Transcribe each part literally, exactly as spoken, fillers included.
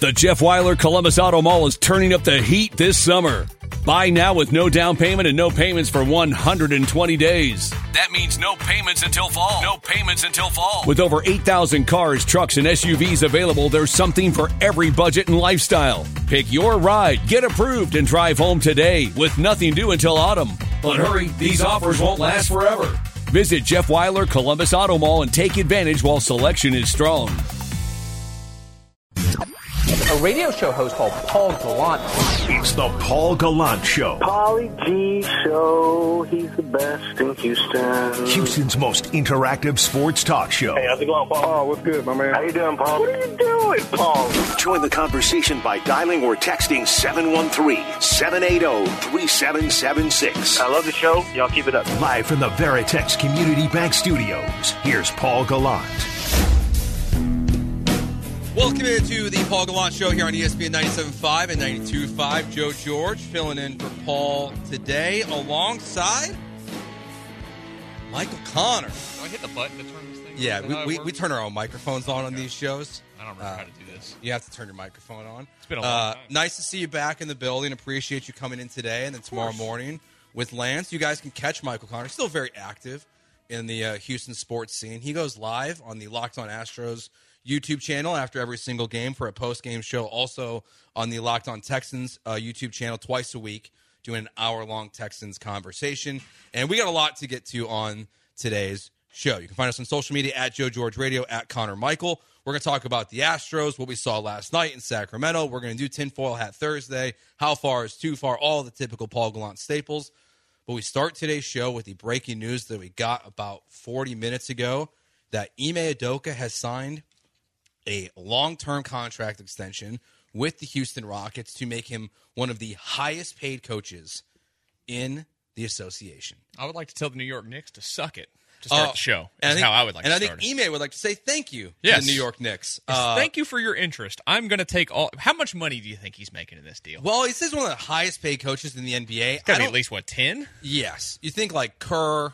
The Jeff Weiler Columbus Auto Mall is turning up the heat this summer. Buy now with no down payment and no payments for one hundred twenty days. That means no payments until fall. No payments until fall. With over eight thousand cars, trucks, and S U Vs available, there's something for every budget and lifestyle. Pick your ride, get approved, and drive home today with nothing due until autumn. But hurry, these offers won't last forever. Visit Jeff Weiler Columbus Auto Mall and take advantage while selection is strong. A radio show host called Paul Gallant. It's the Paul Gallant Show. Pauly G Show. He's the best in Houston. Houston's most interactive sports talk show. Hey, how's it going, Paul? Oh, what's good, my man? How you doing, Paul? What are you doing, Paul? Join the conversation by dialing or texting seven one three, seven eight zero, three seven seven six. I love the show. Y'all keep it up. Live from the Veritex Community Bank Studios, here's Paul Gallant. Welcome into the Paul Gallant Show here on E S P N ninety-seven point five and ninety-two point five. Joe George filling in for Paul today alongside Michael Connor. Do I hit the button to turn this thing? Yeah, we, we, we turn our own microphones on okay. on these shows. I don't remember uh, how to do this. You have to turn your microphone on. It's been a long uh, time. Nice to see you back in the building. Appreciate you coming in today and then tomorrow morning with Lance. You guys can catch Michael Connor. Still very active in the uh, Houston sports scene. He goes live on the Locked On Astros YouTube channel after every single game for a post-game show. Also on the Locked On Texans uh, YouTube channel twice a week, doing an hour-long Texans conversation. And we got a lot to get to on today's show. You can find us on social media at Joe George Radio, at Connor Michael. We're going to talk about the Astros, what we saw last night in Sacramento. We're going to do Tinfoil Hat Thursday, how far is too far, all the typical Paul Gallant staples. But we start today's show with the breaking news that we got about forty minutes ago that Ime Udoka has signed a long-term contract extension with the Houston Rockets to make him one of the highest-paid coaches in the association. I would like to tell the New York Knicks to suck it to start uh, the show. That's That's how I would like and to I start think it. Ime would like to say thank you yes. to the New York Knicks. Yes, Uh, thank you for your interest. I'm going to take all. How much money do you think he's making in this deal? Well, he says one of the highest-paid coaches in the N B A. It's got to I be don't- at least, what, ten? Yes. You think, like, Kerr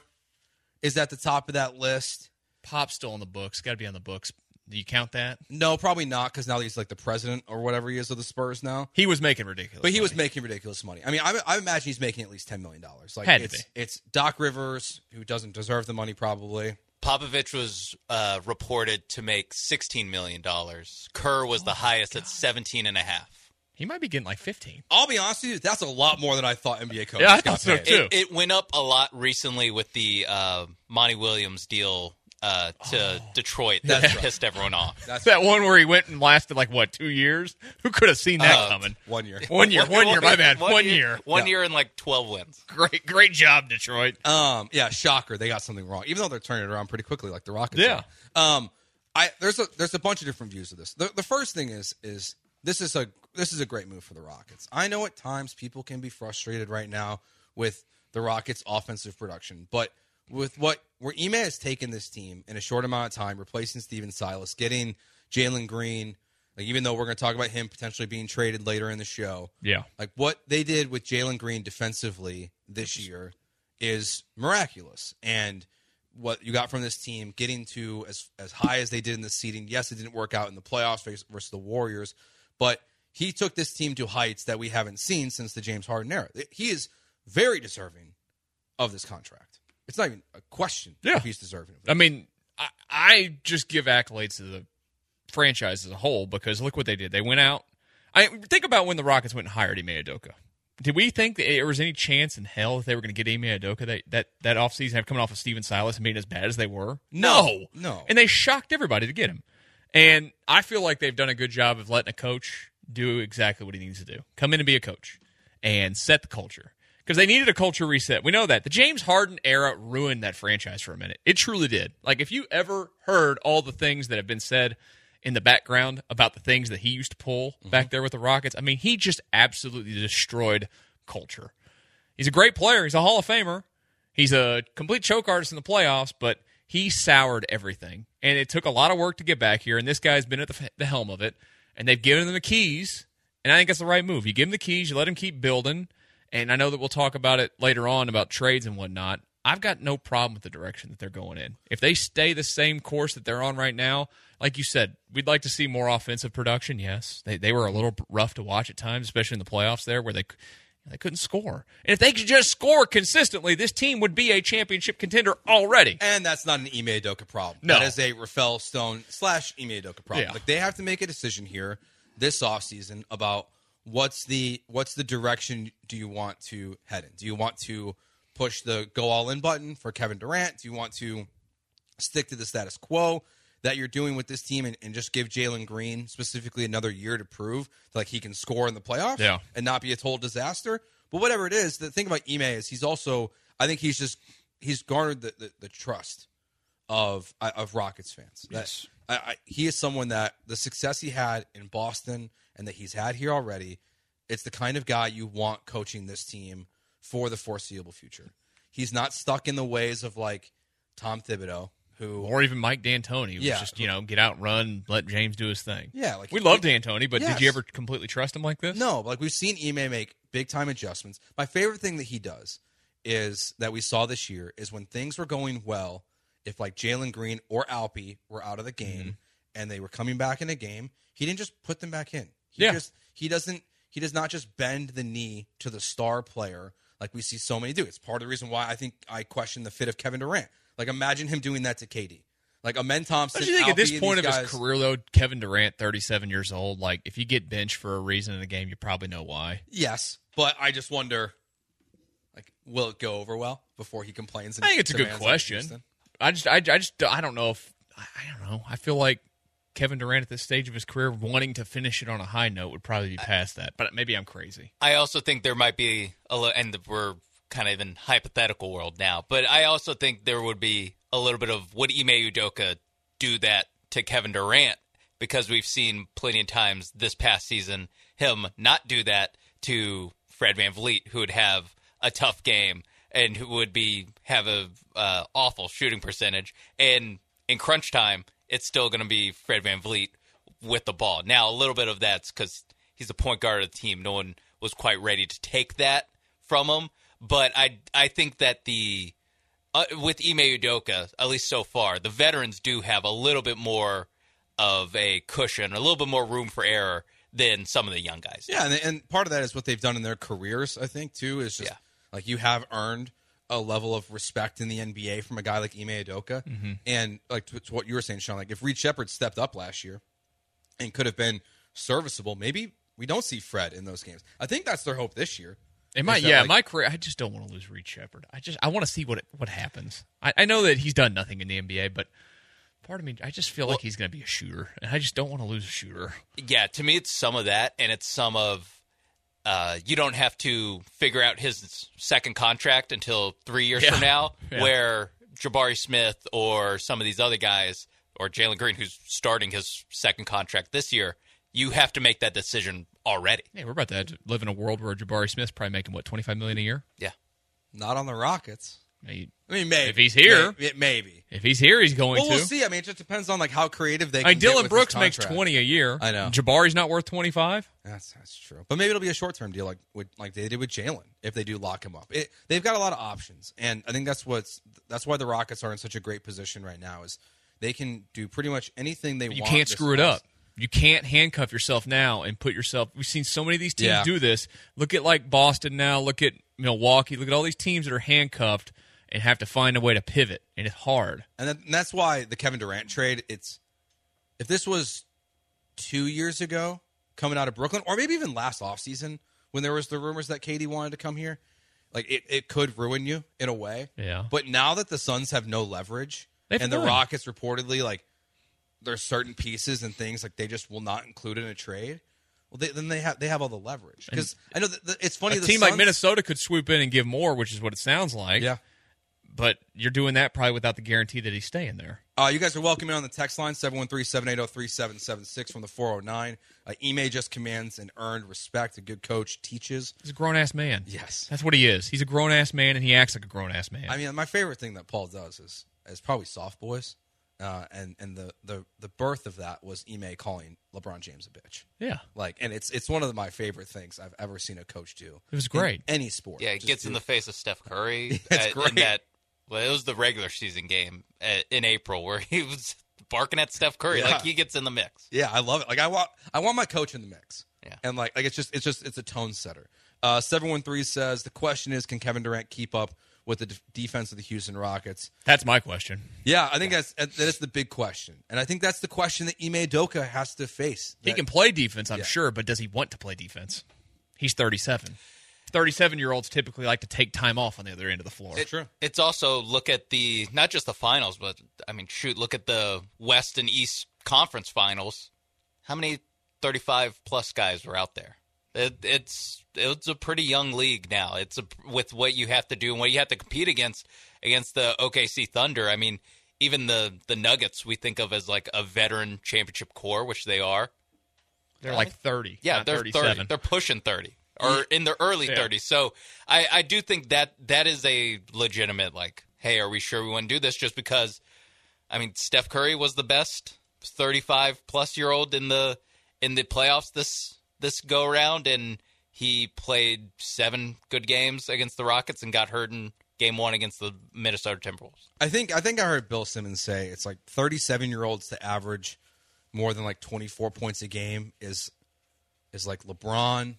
is at the top of that list? Pop's still on the books. Got to be on the books. Do you count that? No, probably not, because now he's like the president or whatever he is of the Spurs now. He was making ridiculous But he money. was making ridiculous money. I mean, I, I imagine he's making at least ten million dollars. Like, Had to it's, be. It's Doc Rivers, who doesn't deserve the money probably. Popovich was uh, reported to make sixteen million dollars. Kerr was the highest at seventeen and a half. He might be getting like fifteen. I'll be honest with you, that's a lot more than I thought N B A coaches Yeah, I got thought so, paid. too. It, it went up a lot recently with the uh, Monty Williams deal uh, to Oh. Detroit. That That's pissed everyone off. That's That one where he went and lasted like, what, two years? Who could have seen that Uh, coming? one year. One year, one year, my bad. One, year. year. One Yeah. year and like twelve wins. Great, great job, Detroit. Um, yeah, shocker. They got something wrong, even though they're turning it around pretty quickly, like the Rockets. Yeah. are. Um, I there's a there's a bunch of different views of this. The, the first thing is is this is a this is a great move for the Rockets. I know at times people can be frustrated right now with the Rockets' offensive production, but with what where Ime has taken this team in a short amount of time, replacing Steven Silas, getting Jalen Green, like even though we're going to talk about him potentially being traded later in the show, Yeah. like what they did with Jalen Green defensively this year is miraculous. And what you got from this team getting to as as high as they did in the seeding, yes, it didn't work out in the playoffs versus the Warriors, but he took this team to heights that we haven't seen since the James Harden era. He is very deserving of this contract. It's not even a question Yeah. if he's deserving of it. I mean, I, I just give accolades to the franchise as a whole because look what they did. They went out. I think about when the Rockets went and hired Ime Udoka. Did we think that there was any chance in hell that they were going to get Ime Udoka that, that, that offseason have coming off of Steven Silas and being as bad as they were? No. No. And they shocked everybody to get him. And I feel like they've done a good job of letting a coach do exactly what he needs to do. Come in and be a coach and set the culture. Because they needed a culture reset. We know that. The James Harden era ruined that franchise for a minute. It truly did. Like, if you ever heard all the things that have been said in the background about the things that he used to pull mm-hmm. back there with the Rockets, I mean, he just absolutely destroyed culture. He's a great player. He's a Hall of Famer. He's a complete choke artist in the playoffs, but he soured everything. And it took a lot of work to get back here, and this guy's been at the, the helm of it, and they've given him the keys, and I think that's the right move. You give him the keys, you let him keep building. And I know that we'll talk about it later on about trades and whatnot. I've got no problem with the direction that they're going in. If they stay the same course that they're on right now, like you said, we'd like to see more offensive production, yes. They they were a little rough to watch at times, especially in the playoffs there where they they couldn't score. And if they could just score consistently, this team would be a championship contender already. And that's not an Ime Udoka problem. No. That is a Rafael Stone slash Ime Udoka problem. Yeah. Like they have to make a decision here this offseason about what's the what's the direction do you want to head in? Do you want to push the go all in button for Kevin Durant? Do you want to stick to the status quo that you're doing with this team and, and just give Jalen Green specifically another year to prove that, like, he can score in the playoffs yeah. and not be a total disaster? But whatever it is, the thing about Ime is he's also, I think he's just, he's garnered the, the, the trust of of Rockets fans. Yes. That, I, I, he is someone that the success he had in Boston and that he's had here already, it's the kind of guy you want coaching this team for the foreseeable future. He's not stuck in the ways of, like, Tom Thibodeau, who, or even Mike D'Antoni, who yeah. was just, you know, get out and run, let James do his thing. Yeah, like we love D'Antoni, but yes. did you ever completely trust him like this? No, like we've seen Ime make big time adjustments. My favorite thing that he does is that we saw this year is when things were going well, if like Jalen Green or Alpi were out of the game mm-hmm. and they were coming back in a game, he didn't just put them back in. He yeah. just he doesn't he does not just bend the knee to the star player like we see so many do. It's part of the reason why I think I question the fit of Kevin Durant. Like, imagine him doing that to K D. Like, Amen Thompson, Don't you think Alpi, at this point of guys, his career, though, Kevin Durant, thirty-seven years old, like, if you get benched for a reason in the game, you probably know why. Yes, but I just wonder, like, will it go over well before he complains? And I think it's a good question. I just, I, I just, I don't know if, I, I don't know. I feel like Kevin Durant at this stage of his career wanting to finish it on a high note would probably be past that, but maybe I'm crazy. I also think there might be a little, and we're kind of in hypothetical world now, but I also think there would be a little bit of would Ime Udoka do that to Kevin Durant, because we've seen plenty of times this past season him not do that to Fred VanVleet, who would have a tough game and who would be have a uh, awful shooting percentage, and in crunch time it's still going to be Fred VanVleet with the ball. Now a little bit of that's because he's the point guard of the team. No one was quite ready to take that from him, but I I think that the Uh, with Ime Udoka, at least so far, the veterans do have a little bit more of a cushion, a little bit more room for error than some of the young guys. Yeah, and, and part of that is what they've done in their careers, I think, too, is just, yeah. like, you have earned a level of respect in the N B A from a guy like Ime Udoka. Mm-hmm. And, like, to, to what you were saying, Sean, like, if Reed Shepherd stepped up last year and could have been serviceable, maybe we don't see Fred in those games. I think that's their hope this year. It might, yeah, like, my career. I just don't want to lose Reed Shepherd. I just, I want to see what it, what happens. I, I know that he's done nothing in the N B A, but part of me, I just feel well, like he's going to be a shooter, and I just don't want to lose a shooter. Yeah, to me, it's some of that, and it's some of uh, you don't have to figure out his second contract until three years yeah. from now, yeah. where Jabari Smith or some of these other guys, or Jalen Green, who's starting his second contract this year, you have to make that decision already. Yeah, we're about to, have to live in a world where Jabari Smith's probably making, what, twenty-five million dollars a year? Yeah. Not on the Rockets. Maybe. I mean, maybe. If he's here. Maybe. maybe. If he's here, he's going well, to. We'll see. I mean, it just depends on, like, how creative they I can mean, get Dylan with Brooks his makes contract. twenty a year. I know. Jabari's not worth twenty-five? That's that's true. But maybe it'll be a short-term deal like with, like they did with Jalen if they do lock him up. It, they've got a lot of options, and I think that's what's that's why the Rockets are in such a great position right now is they can do pretty much anything they you want. You can't this screw it last. up. You can't handcuff yourself now and put yourself – we've seen so many of these teams yeah. do this. Look at, like, Boston now. Look at Milwaukee. Look at all these teams that are handcuffed and have to find a way to pivot, and it's hard. And, that, and that's why the Kevin Durant trade, it's – if this was two years ago coming out of Brooklyn, or maybe even last offseason when there was the rumors that K D wanted to come here, like, it, it could ruin you in a way. Yeah. But now that the Suns have no leverage They've and won. the Rockets reportedly, like, there's certain pieces and things like they just will not include in a trade. Well, they, then they have they have all the leverage because I know that the, it's funny. A the team Suns, like Minnesota could swoop in and give more, which is what it sounds like. Yeah, but you're doing that probably without the guarantee that he's staying there. Uh, you guys are welcome in on the text line seven one three, seven eight zero, three seven seven six from the four oh nine. Uh, Ime just commands and earned respect. A good coach teaches. He's a grown ass man. Yes, that's what he is. He's a grown ass man, and he acts like a grown ass man. I mean, my favorite thing that Paul does is is probably soft boys. Uh, and and the, the, the birth of that was Ime calling LeBron James a bitch. Yeah, like, and it's it's one of my favorite things I've ever seen a coach do. It was great. In any sport. Yeah, it Just gets do in the it. face of Steph Curry. It's uh, great. In that Well, it was the regular season game in April where he was barking at Steph Curry. Yeah. Like, he gets in the mix. Yeah, I love it. Like I want, I want my coach in the mix. Yeah. And like, like it's just, it's just, it's a tone setter. Uh, seven one three says the question is, can Kevin Durant keep up with the de- defense of the Houston Rockets? That's my question. Yeah, I think that's that is the big question, and I think that's the question that Ime Udoka has to face. He That- can play defense, I'm Yeah. sure, but does he want to play defense? He's thirty-seven. thirty-seven-year-olds typically like to take time off on the other end of the floor. It- True. It's also look at the not just the finals, but I mean, shoot, look at the West and East Conference finals. How many thirty-five plus guys were out there? It, it's it's a pretty young league now. It's a, with what you have to do and what you have to compete against against the O K C Thunder. I mean, even the the Nuggets we think of as like a veteran championship core, which they are. They're like thirty. Yeah, not they're thirty-seven. thirty. They're pushing thirty or in their early Yeah. thirties. So I, I do think that that is a legitimate, like, hey, are we sure we want to do this? Just because, I mean, Steph Curry was the best thirty-five plus year old in the in the playoffs this this go around, and he played seven good games against the Rockets and got hurt in game one against the Minnesota Timberwolves. I think I think I heard Bill Simmons say it's like thirty-seven year olds to average more than like twenty-four points a game is is like LeBron,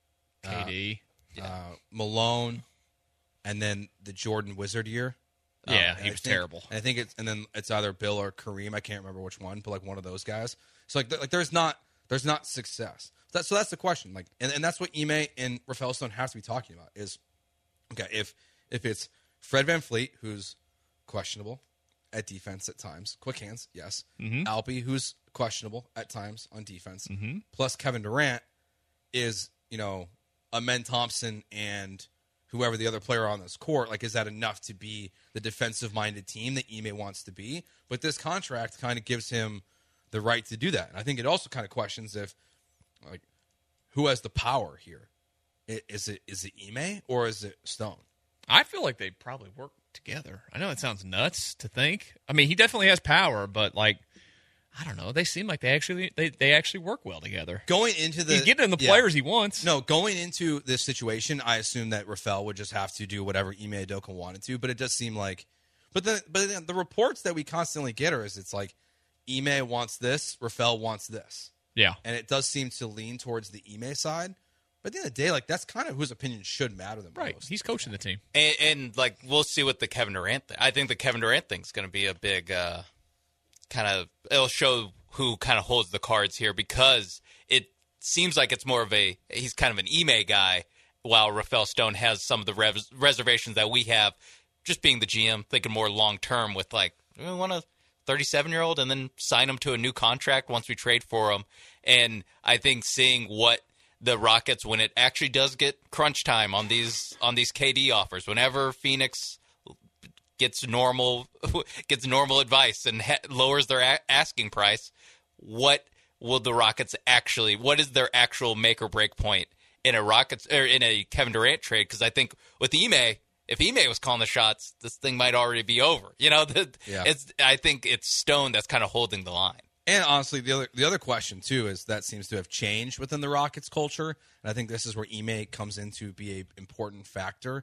K D. uh, Malone, and then the Jordan Wizard year. Yeah, Um, and he I was think- terrible. And I think it's and then it's either Bill or Kareem. I can't remember which one, but like one of those guys. So like th- like there's not there's not success. That, so that's the question. Like and, and that's what Ime and Rafael Stone have to be talking about is okay if if it's Fred VanVleet, who's questionable at defense at times, quick hands, yes. Mm-hmm. Alpi, who's questionable at times on defense, plus Kevin Durant is, you know, Amen Thompson and whoever the other player on this court. Like, is that enough to be the defensive-minded team that Ime wants to be? But this contract kind of gives him the right to do that. And I think it also kind of questions if, like, who has the power here? I- Is it is it Ime or is it Stone? I feel like they probably work together. I know it sounds nuts to think. I mean, he definitely has power, but like, I don't know. They seem like they actually they, they actually work well together. Going into the He's getting him the yeah. players he wants. No, going into this situation, I assume that Rafael would just have to do whatever Ime Udoka wanted to, but it does seem like, but the but the, the reports that we constantly get are is it's like Ime wants this, Rafael wants this, Yeah. and it does seem to lean towards the Ime side. But at the end of the day, like that's kind of whose opinion should matter the Right. most. He's coaching the team. And, and like we'll see what the Kevin Durant thing. I think the Kevin Durant thing's going to be a big uh, kind of. It'll show who kind of holds the cards here because it seems like it's more of a. He's kind of an Ime guy, while Rafael Stone has some of the res- reservations that we have. Just being the G M, thinking more long term with like we want a thirty-seven year old and then sign him to a new contract once we trade for him. And I think seeing what the Rockets, when it actually does get crunch time on these on these K D offers, whenever Phoenix gets normal gets normal advice and ha- lowers their a- asking price, what will the Rockets actually? What is their actual make or break point in a Rockets or in a Kevin Durant trade? Because I think with Ime, if Ime was calling the shots, this thing might already be over. You know, the, Yeah. it's I think it's Stone that's kind of holding the line. And honestly, the other the other question too is that seems to have changed within the Rockets culture, and I think this is where Ime comes in to be a important factor.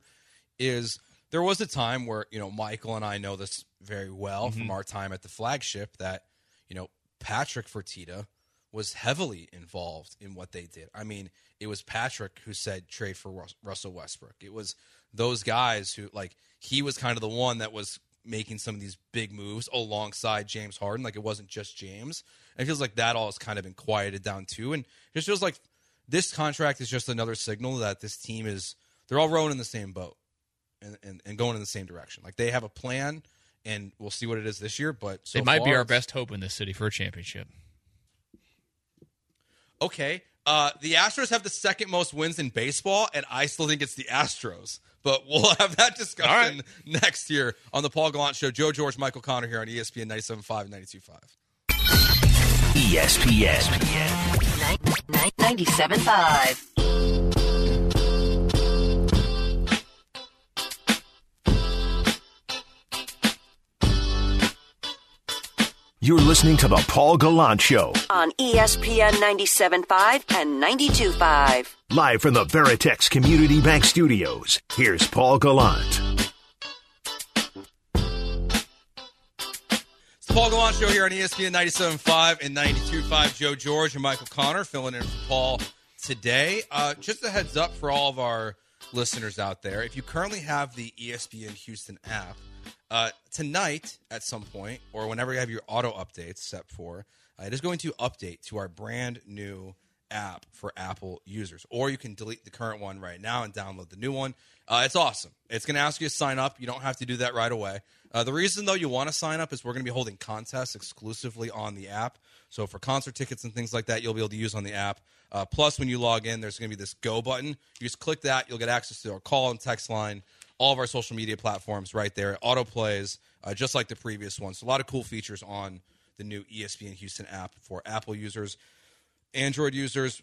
Is there was a time where you know Michael and I know this very well Mm-hmm. from our time at the flagship that you know Patrick Fertitta was heavily involved in what they did. I mean, it was Patrick who said trade for Rus- Russell Westbrook. It was those guys who like he was kind of the one that was making some of these big moves alongside James Harden. Like, it wasn't just James. And it feels like that all has kind of been quieted down, too. And it just feels like this contract is just another signal that this team is – they're all rowing in the same boat and, and, and going in the same direction. Like, they have a plan, and we'll see what it is this year. But so it might far, be our it's- best hope in this city for a championship. Okay. Uh, the Astros have the second most wins in baseball, and I still think it's the Astros. But we'll have that discussion right. next year on the Paul Gallant Show. Joe George, Michael Connor here on E S P N ninety-seven point five and ninety-two point five. E S P N. ninety-seven point five. You're listening to the Paul Gallant Show, On E S P N ninety-seven point five and ninety-two point five. live from the Veritex Community Bank Studios. Here's Paul Gallant. Paul Gallant Show here on E S P N ninety-seven point five and ninety-two point five. Joe George and Michael Connor filling in for Paul today. Uh, just a heads up for all of our listeners out there. If you currently have the E S P N Houston app, uh, tonight at some point, or whenever you have your auto updates set for, uh, it is going to update to our brand new app for Apple users. Or you can delete the current one right now and download the new one. Uh, it's awesome. It's going to ask you to sign up. You don't have to do that right away. Uh, the reason, though, you want to sign up is we're going to be holding contests exclusively on the app. So for concert tickets and things like that, you'll be able to use on the app. Uh, plus, when you log in, there's going to be this go button. You just click that. You'll get access to our call and text line, all of our social media platforms right there. It auto plays, uh, just like the previous one. So a lot of cool features on the new E S P N Houston app for Apple users. Android users,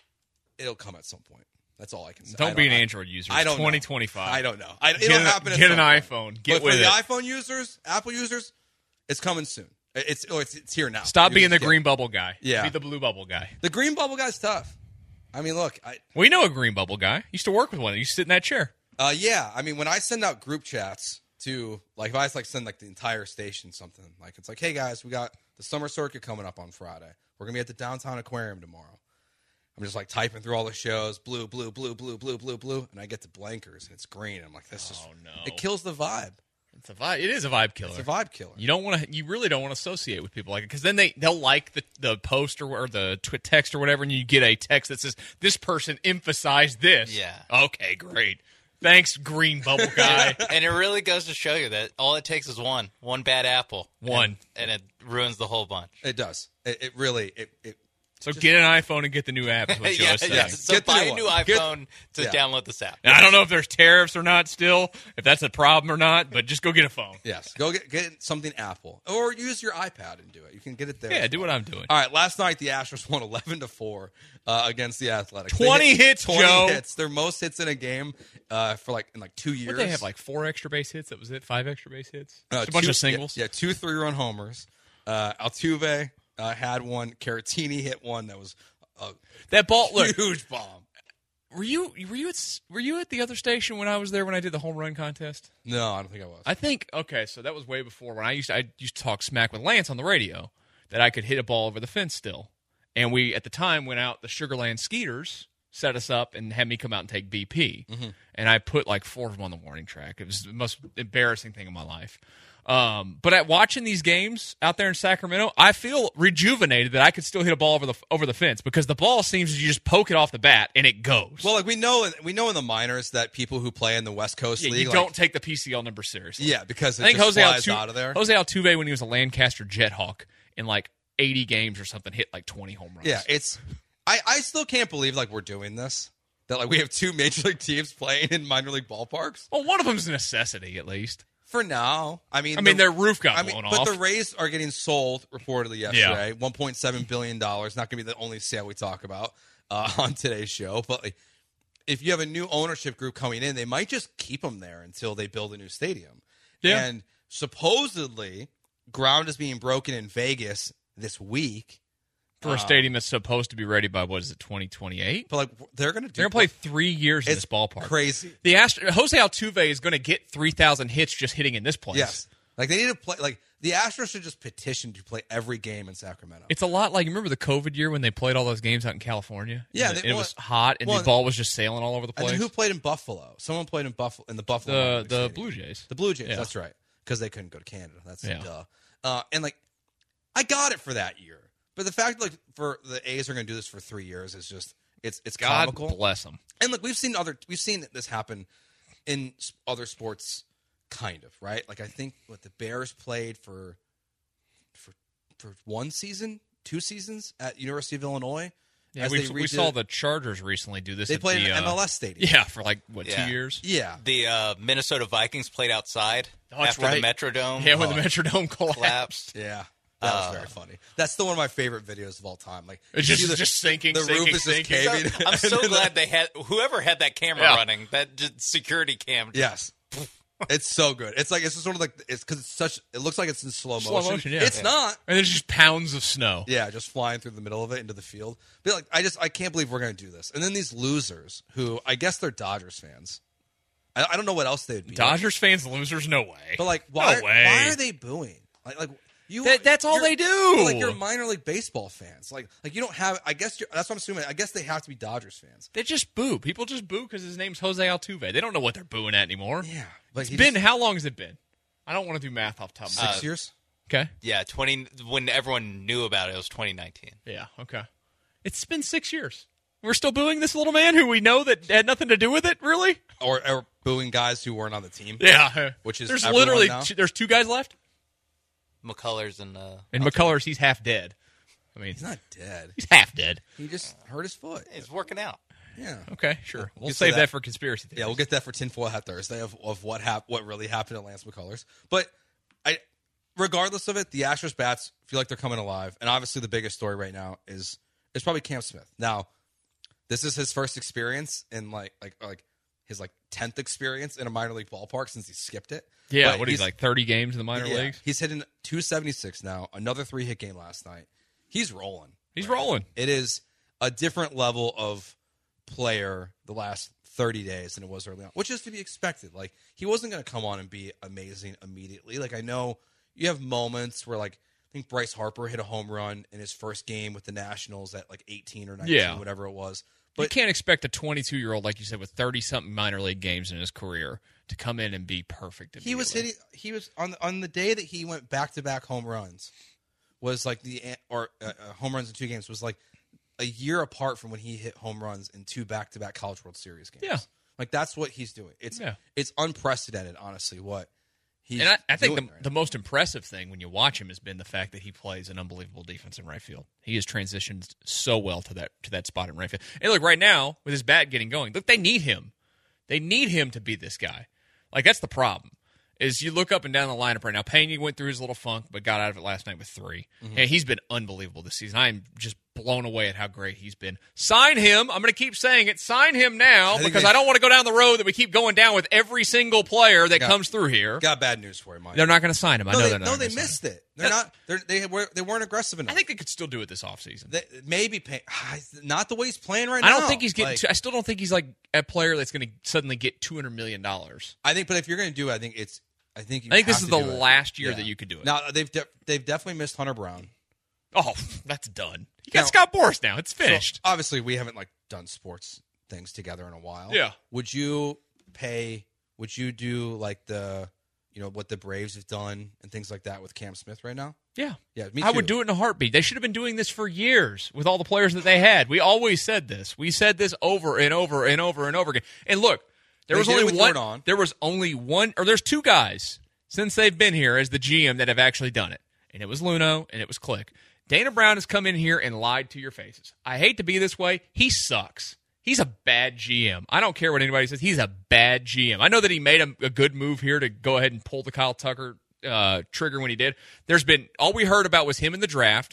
it'll come at some point. That's all I can say. Don't, don't be an I, Android user. I don't twenty twenty-five. I don't know. I, it'll get happen. A, at get some an point. iPhone. Get but with for it. the iPhone users, Apple users, it's coming soon. It's oh, it's, it's here now. Stop You're being the just green getting- bubble guy. Yeah. Be the blue bubble guy. The green bubble guy's tough. I mean, look, I We know a green bubble guy. Used to work with one. He used to sit in that chair. uh, yeah. I mean, when I send out group chats to like, if I like send like the entire station something, like it's like, hey guys, we got the summer circuit coming up on Friday. We're gonna be at the downtown aquarium tomorrow. I'm just like typing through all the shows, blue, blue, blue, blue, blue, blue, blue, and I get to blankers and it's green. I'm like, this is Oh, no. it kills the vibe. It's a vibe. It is a vibe killer. It's a vibe killer. You don't want to. You really don't want to associate with people like it because then they they'll like the the post or, or the tw- text or whatever, and you get a text that says this person emphasized this. Yeah. Okay, great. Thanks, green bubble guy. And it really goes to show you that all it takes is one, one bad apple, One. and, and it ruins the whole bunch. It does. It, it really. It. it So get an iPhone and get the new app. Is what Joe yeah, is saying. yeah. So Get the buy new a new one. iPhone Get- to yeah. download this app. Now, I don't know if there's tariffs or not still, if that's a problem or not, but just go get a phone. Yes. Go get get something Apple or use your iPad and do it. You can get it there. Yeah, as do well. what I'm doing. All right. Last night the Astros won eleven to four uh, against the Athletics. They twenty hit hits, twenty Joe. hits. Their most hits in a game uh, for like in like two years. What they have like four extra base hits. That was it. Five extra base hits. Uh, Just a bunch two- of singles. Yeah, yeah, two three run homers. Uh, Altuve uh, had one. Caratini hit one that was a That ball. Look, huge bomb. were you were you at were you at the other station when I was there when I did the home run contest? No, I don't think I was. I think okay, so that was way before when I used to, I used to talk smack with Lance on the radio that I could hit a ball over the fence still, and we at the time went out the Sugarland Skeeters set us up and had me come out and take B P, Mm-hmm. and I put like four of them on the warning track. It was the most embarrassing thing in my life. Um, but at watching these games out there in Sacramento, I feel rejuvenated that I could still hit a ball over the over the fence because the ball seems to you just poke it off the bat and it goes. Well, like we know, we know in the minors that people who play in the West Coast yeah, League, you like, don't take the P C L number seriously. yeah, because it I think just Jose flies Altuve, out of there. Jose Altuve, when he was a Lancaster Jethawk in like eighty games or something, hit like twenty home runs. Yeah, it's. I, I still can't believe like we're doing this. That like we have two major league teams playing in minor league ballparks. Well, one of them's a necessity, at least. For now, I mean, I mean, the- their roof got I mean, blown but off. the Rays are getting sold reportedly yesterday. One point seven billion dollars. Not going to be the only sale we talk about uh, on today's show. But like, if you have a new ownership group coming in, they might just keep them there until they build a new stadium. Yeah. And supposedly, ground is being broken in Vegas this week. For a stadium that's supposed to be ready by, what is it, twenty twenty-eight? But like, they're going to do They're going to play three years in It's this ballpark. crazy. The Astro- Jose Altuve is going to get three thousand hits just hitting in this place. Yes. Like they need to play. Like the Astros should just petition to play every game in Sacramento. It's a lot like, remember the COVID year when they played all those games out in California? Yeah, And they- it, it well- was hot and well, the ball was just sailing all over the And place. then who played in Buffalo? Someone played in Buffalo in the Buffalo. the minor league the stadium. Blue Jays. The Blue Jays. Yeah. That's right. Because they couldn't go to Canada. That's Yeah. duh. Uh, and like, I got it for that year, but the fact like for the A's are going to do this for three years is just it's it's God comical. bless them. And look, we've seen other we've seen this happen in s- other sports, kind of right. Like I think what the Bears played for for for one season, two seasons at University of Illinois. Yeah, as we, they we redid- saw the Chargers recently do this. They at played the, in an uh, M L S stadium. Yeah, for like, what, Yeah. two years? Yeah. The uh, Minnesota Vikings played outside Oh, that's after right. the Metrodome Yeah, when uh, the Metrodome collapsed. collapsed. Yeah. That was Uh, very funny. That's still one of my favorite videos of all time. Like It's you just- see the, just sinking, The sinking, roof is just sinking. caving. I'm so And then glad the- they had whoever had that camera Yeah. running, that just security cam. Yes, it's so good. It's like it's just sort of like it's because it's such. It looks like it's in slow motion. Slow motion, yeah. It's Yeah. not. And there's just pounds of snow. Yeah, just flying through the middle of it into the field. But like, I just I can't believe we're gonna do this. And then these losers, who I guess they're Dodgers fans. I, I don't know what else they'd be. Dodgers fans, losers, no way. But like, why? No way. Why are they booing? Like, like You, That, that's all you're- they do. Like you're minor league baseball fans. Like like you don't have. I guess you're, that's what I'm assuming. I guess they have to be Dodgers fans. They just boo. People just boo because his name's Jose Altuve. They don't know what they're booing at anymore. Yeah, but It's he been just- how long has it been? I don't want to do math off the top of my six head. years. Okay. Yeah, twenty when everyone knew about it, it was twenty nineteen. Yeah. Okay. It's been six years. We're still booing this little man who we know that had nothing to do with it. Really? Or, or booing guys who weren't on the team. Yeah. Which is there's everyone literally now. two, there's two guys left. McCullers and uh, And McCullers, he's half dead. I mean, He's not dead. he's half dead. He just hurt his foot. it's working out. Yeah. Okay, sure. We'll get to save that. that. for conspiracy theories. Yeah, we'll get that for Tinfoil Hat Thursday of, of what hap- what really happened to Lance McCullers. But I, regardless of it, the Astros bats feel like they're coming alive, and obviously the biggest story right now is is probably Cam Smith. Now, this is his first experience in like like like his like tenth experience in a minor league ballpark since he skipped it. Yeah, But what he's like thirty games in the minor yeah, leagues. He's hitting two seventy-six now. Another three hit game last night. He's rolling. He's rolling. It is a different level of player the last thirty days than it was early on, which is to be expected. Like, he wasn't going to come on and be amazing immediately. Like, I know you have moments where, like, I think Bryce Harper hit a home run in his first game with the Nationals at, like, eighteen or nineteen, Yeah. whatever it was. you But can't expect a twenty-two-year-old, like you said, with thirty-something minor league games in his career to come in and be perfect. he was immediately. hitting, he was, on the, on the day that he went back-to-back home runs, was like the, or uh, uh, home runs in two games, was like a year apart from when he hit home runs in two back-to-back College World Series games. Yeah. Like, that's what he's doing. It's Yeah. it's unprecedented, honestly, what he's And I, I think the, doing right the most impressive thing when you watch him has been the fact that he plays an unbelievable defense in right field. He has transitioned so well to that to that spot in right field. And look, right now, with his bat getting going, look, they need him. They need him to be this guy. Like, that's the problem. Is you look up and down the lineup right now. Pena went through his little funk, but got out of it last night with three. Mm-hmm. And he's been unbelievable this season. I am just blown away at how great he's been. Sign him. I'm going to keep saying it. Sign him now I think because they- I don't want to go down the road that we keep going down with every single player that Got- comes through here. Got bad news for you, Mike. They're not going to sign him. I no, know they, they're not no, gonna they sign him. missed it. They're not. They're, they were they weren't aggressive enough. I think they could still do it this offseason. They, maybe pay, not the way he's playing right I now. don't think he's getting. Like, too, I still don't think he's like a player that's going to suddenly get two hundred million dollars. I think, but if you're going to do it, I think it's. I think. You I think this have is to the do it. last year Yeah. that you could do it. Now they've de- they've definitely missed Hunter Brown. Oh, that's done. You got Now- Scott Boras now. It's So, finished. obviously, we haven't like done sports things together in a while. Yeah. Would you pay? Would you do like the, you know, what the Braves have done and things like that with Cam Smith right now? yeah. Yeah, me I would too. do it in a heartbeat. They should have been doing this for years with all the players that they had. We always said this. We said this over and over and over and over again. And look, there They was did it only with one. Jordan. There was only one, or there's two guys since they've been here as the G M that have actually done it, and it was Luno and it was Click. Dana Brown has come in here and lied to your faces. I hate to be this way. He sucks. He's a bad G M. I don't care what anybody says. He's a bad G M. I know that he made a, a good move here to go ahead and pull the Kyle Tucker uh, trigger when he did. There's been all we heard about was him in the draft.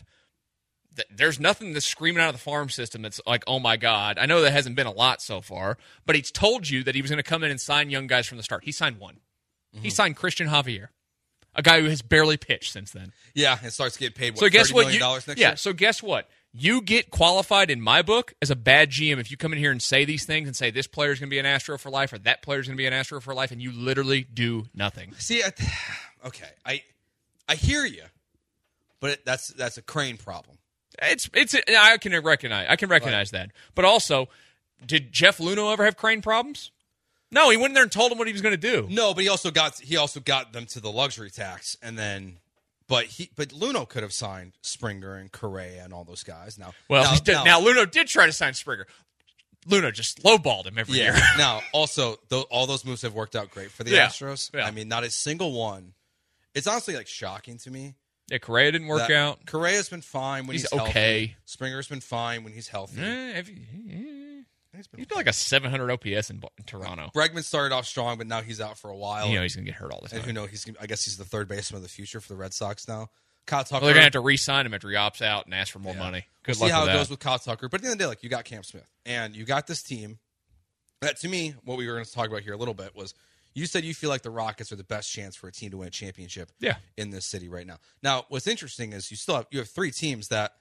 Th- There's nothing that's screaming out of the farm system that's like, oh my God. I know that hasn't been a lot so far, but he's told you that he was going to come in and sign young guys from the start. He signed one. He signed Christian Javier, a guy who has barely pitched since then. Yeah, it starts getting paid. What, So guess thirty what? million You, dollars next yeah. year? So guess what? You get qualified in my book as a bad G M if you come in here and say these things and say this player's going to be an Astro for life or that player's going to be an Astro for life, and you literally do nothing. See, I, okay, I I hear you, but it, that's that's a Crane problem. It's it's. I can recognize. I can recognize that. But also, did Jeff Luno ever have crane problems? No, he went in there and told him what he was going to do. No, but he also got he also got them to the luxury tax, and then, but he but Luno could have signed Springer and Correa and all those guys. Now, Well, now, he did, now Luno did try to sign Springer. Luno just lowballed him every yeah. year. Now, also, th- all those moves have worked out great for the Yeah. Astros. Yeah. I mean, not a single one. It's honestly like shocking to me. Yeah, Correa didn't work that out. Correa's been fine when He's he's, okay. healthy. Springer's been fine when he's healthy. Eh, have you- eh, He's been he's been like a seven hundred O P S in, Bo- in Toronto. Bregman started off strong, but now he's out for a while. You know he's going to get hurt all the time. and who knows? He's I guess he's the third baseman of the future for the Red Sox now. Kyle Tucker. Well, they're going to have to re-sign him after he opts out and ask for more Yeah. money. We'll Good see luck how with it that. goes with Kyle Tucker. But at the end of the day, like you got Cam Smith and you got this team. That to me, what we were going to talk about here a little bit was you said you feel like the Rockets are the best chance for a team to win a championship. Yeah. In this city right now. Now, what's interesting is you still have you have three teams that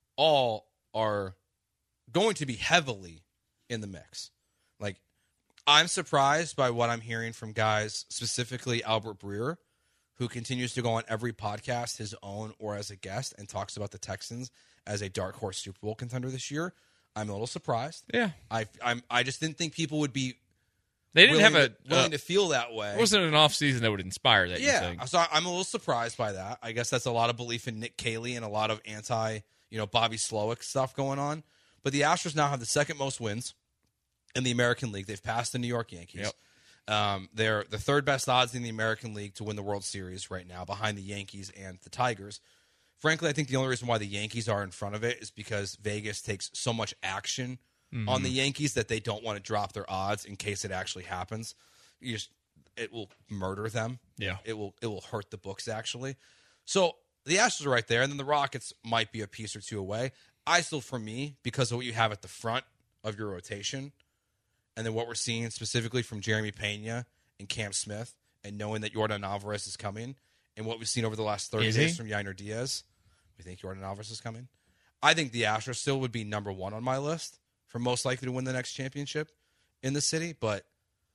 all are going to be heavily in the mix. Like I'm surprised by what I'm hearing from guys, specifically Albert Breer, who continues to go on every podcast, his own or as a guest, and talks about the Texans as a dark horse Super Bowl contender this year, I'm a little surprised. Yeah. I I'm, I just didn't think people would be They didn't willing have a to, willing uh, to feel that way. It wasn't an off season that would inspire that. You Yeah, think? so I'm a little surprised by that. I guess that's a lot of belief in Nick Caley and a lot of anti, you know, Bobby Slowick stuff going on. But the Astros now have the second most wins in the American League. They've passed the New York Yankees. Yep. Um, they're the third best odds in the American League to win the World Series right now, behind the Yankees and the Tigers. Frankly, I think the only reason why the Yankees are in front of it is because Vegas takes so much action mm-hmm. on the Yankees that they don't want to drop their odds in case it actually happens. You just, it will murder them. Yeah. It will it will hurt the books, actually. So the Astros are right there, and then the Rockets might be a piece or two away. I still, for me, because of what you have at the front of your rotation, and then what we're seeing specifically from Jeremy Pena and Cam Smith, and knowing that Yordan Alvarez is coming, and what we've seen over the last thirty is days he? from Yainer Diaz, we think Yordan Alvarez is coming. I think the Astros still would be number one on my list for most likely to win the next championship in the city, but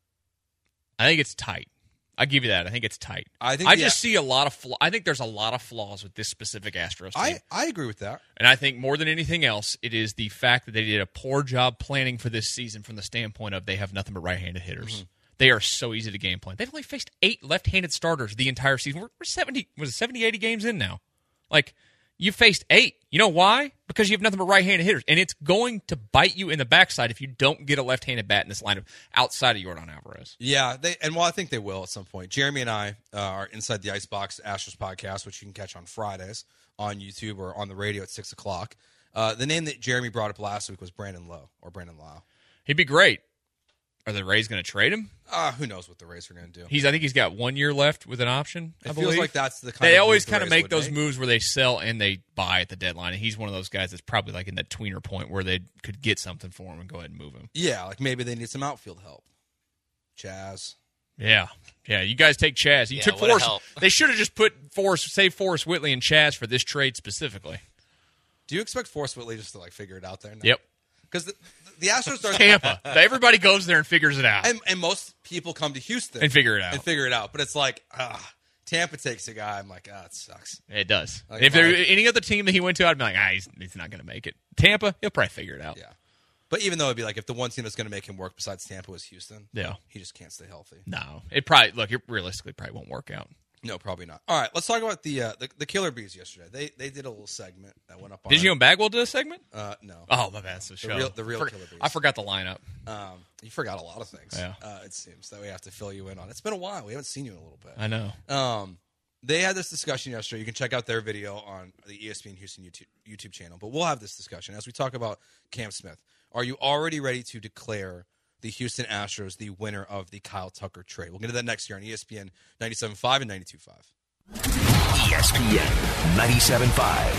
I think it's tight. I give you that. I think it's tight. I think I the- just see a lot of. Flaw- I think there's a lot of flaws with this specific Astros team. I, I agree with that. And I think more than anything else, it is the fact that they did a poor job planning for this season from the standpoint of they have nothing but right-handed hitters. Mm-hmm. They are so easy to game plan. They've only faced eight left-handed starters the entire season. We're, we're seventy, was it seventy, eighty games in now? Like, you faced eight. You know why? Because you have nothing but right-handed hitters. And it's going to bite you in the backside if you don't get a left-handed bat in this lineup outside of Yordan Alvarez. Yeah, they and well, I think they will at some point. Jeremy and I uh, are Inside the Icebox Astros podcast, which you can catch on Fridays on YouTube or on the radio at six o'clock. Uh, the name that Jeremy brought up last week was Brandon Lowe or Brandon Lau. He'd be great. Are the Rays going to trade him? Uh, who knows what the Rays are going to do? He's. I think he's got one year left with an option. I It believe. feels like that's the kind They of always move the kind of Rays make would those make. moves where they sell and they buy at the deadline. And he's one of those guys that's probably like in that tweener point where they could get something for him and go ahead and move him. Yeah, like maybe they need some outfield help. Chaz. Yeah, yeah. You guys take Chaz. You Yeah, took what a Forrest. help. They should have just put Forrest, save Forrest Whitley and Chaz for this trade specifically. Do you expect Forrest Whitley just to like figure it out there? Yep. Because the, the Astros are Tampa. Everybody goes there and figures it out. and, and most people come to Houston And figure it out. and figure it out. But it's like ah, Tampa takes a guy. I'm like, ah, it sucks. It does. Like if there if I- any other team that he went to, I'd be like, ah, he's, he's not going to make it. Tampa, he'll probably figure it out. Yeah. But even though it'd be like if the one team that's going to make him work besides Tampa was Houston, Yeah. he just can't stay healthy. No, it probably look. It realistically probably won't work out. No, probably not. All right, let's talk about the uh, the, the Killer Bees yesterday. They they did a little segment that went up on. Did you and Bagwell do a segment? Uh, no. Oh, my bad. That's the show. real- the real For- Killer Bees. I forgot the lineup. Um, you forgot a lot of things. Yeah. Uh, it seems that we have to fill you in on. It's been a while. We haven't seen you in a little bit. I know. Um, they had this discussion yesterday. You can check out their video on the E S P N Houston YouTube, YouTube channel. But we'll have this discussion as we talk about Cam Smith. Are you already ready to declare the Houston Astros the winner of the Kyle Tucker trade? We'll get to that next year on E S P N ninety-seven point five and ninety-two point five. E S P N ninety-seven point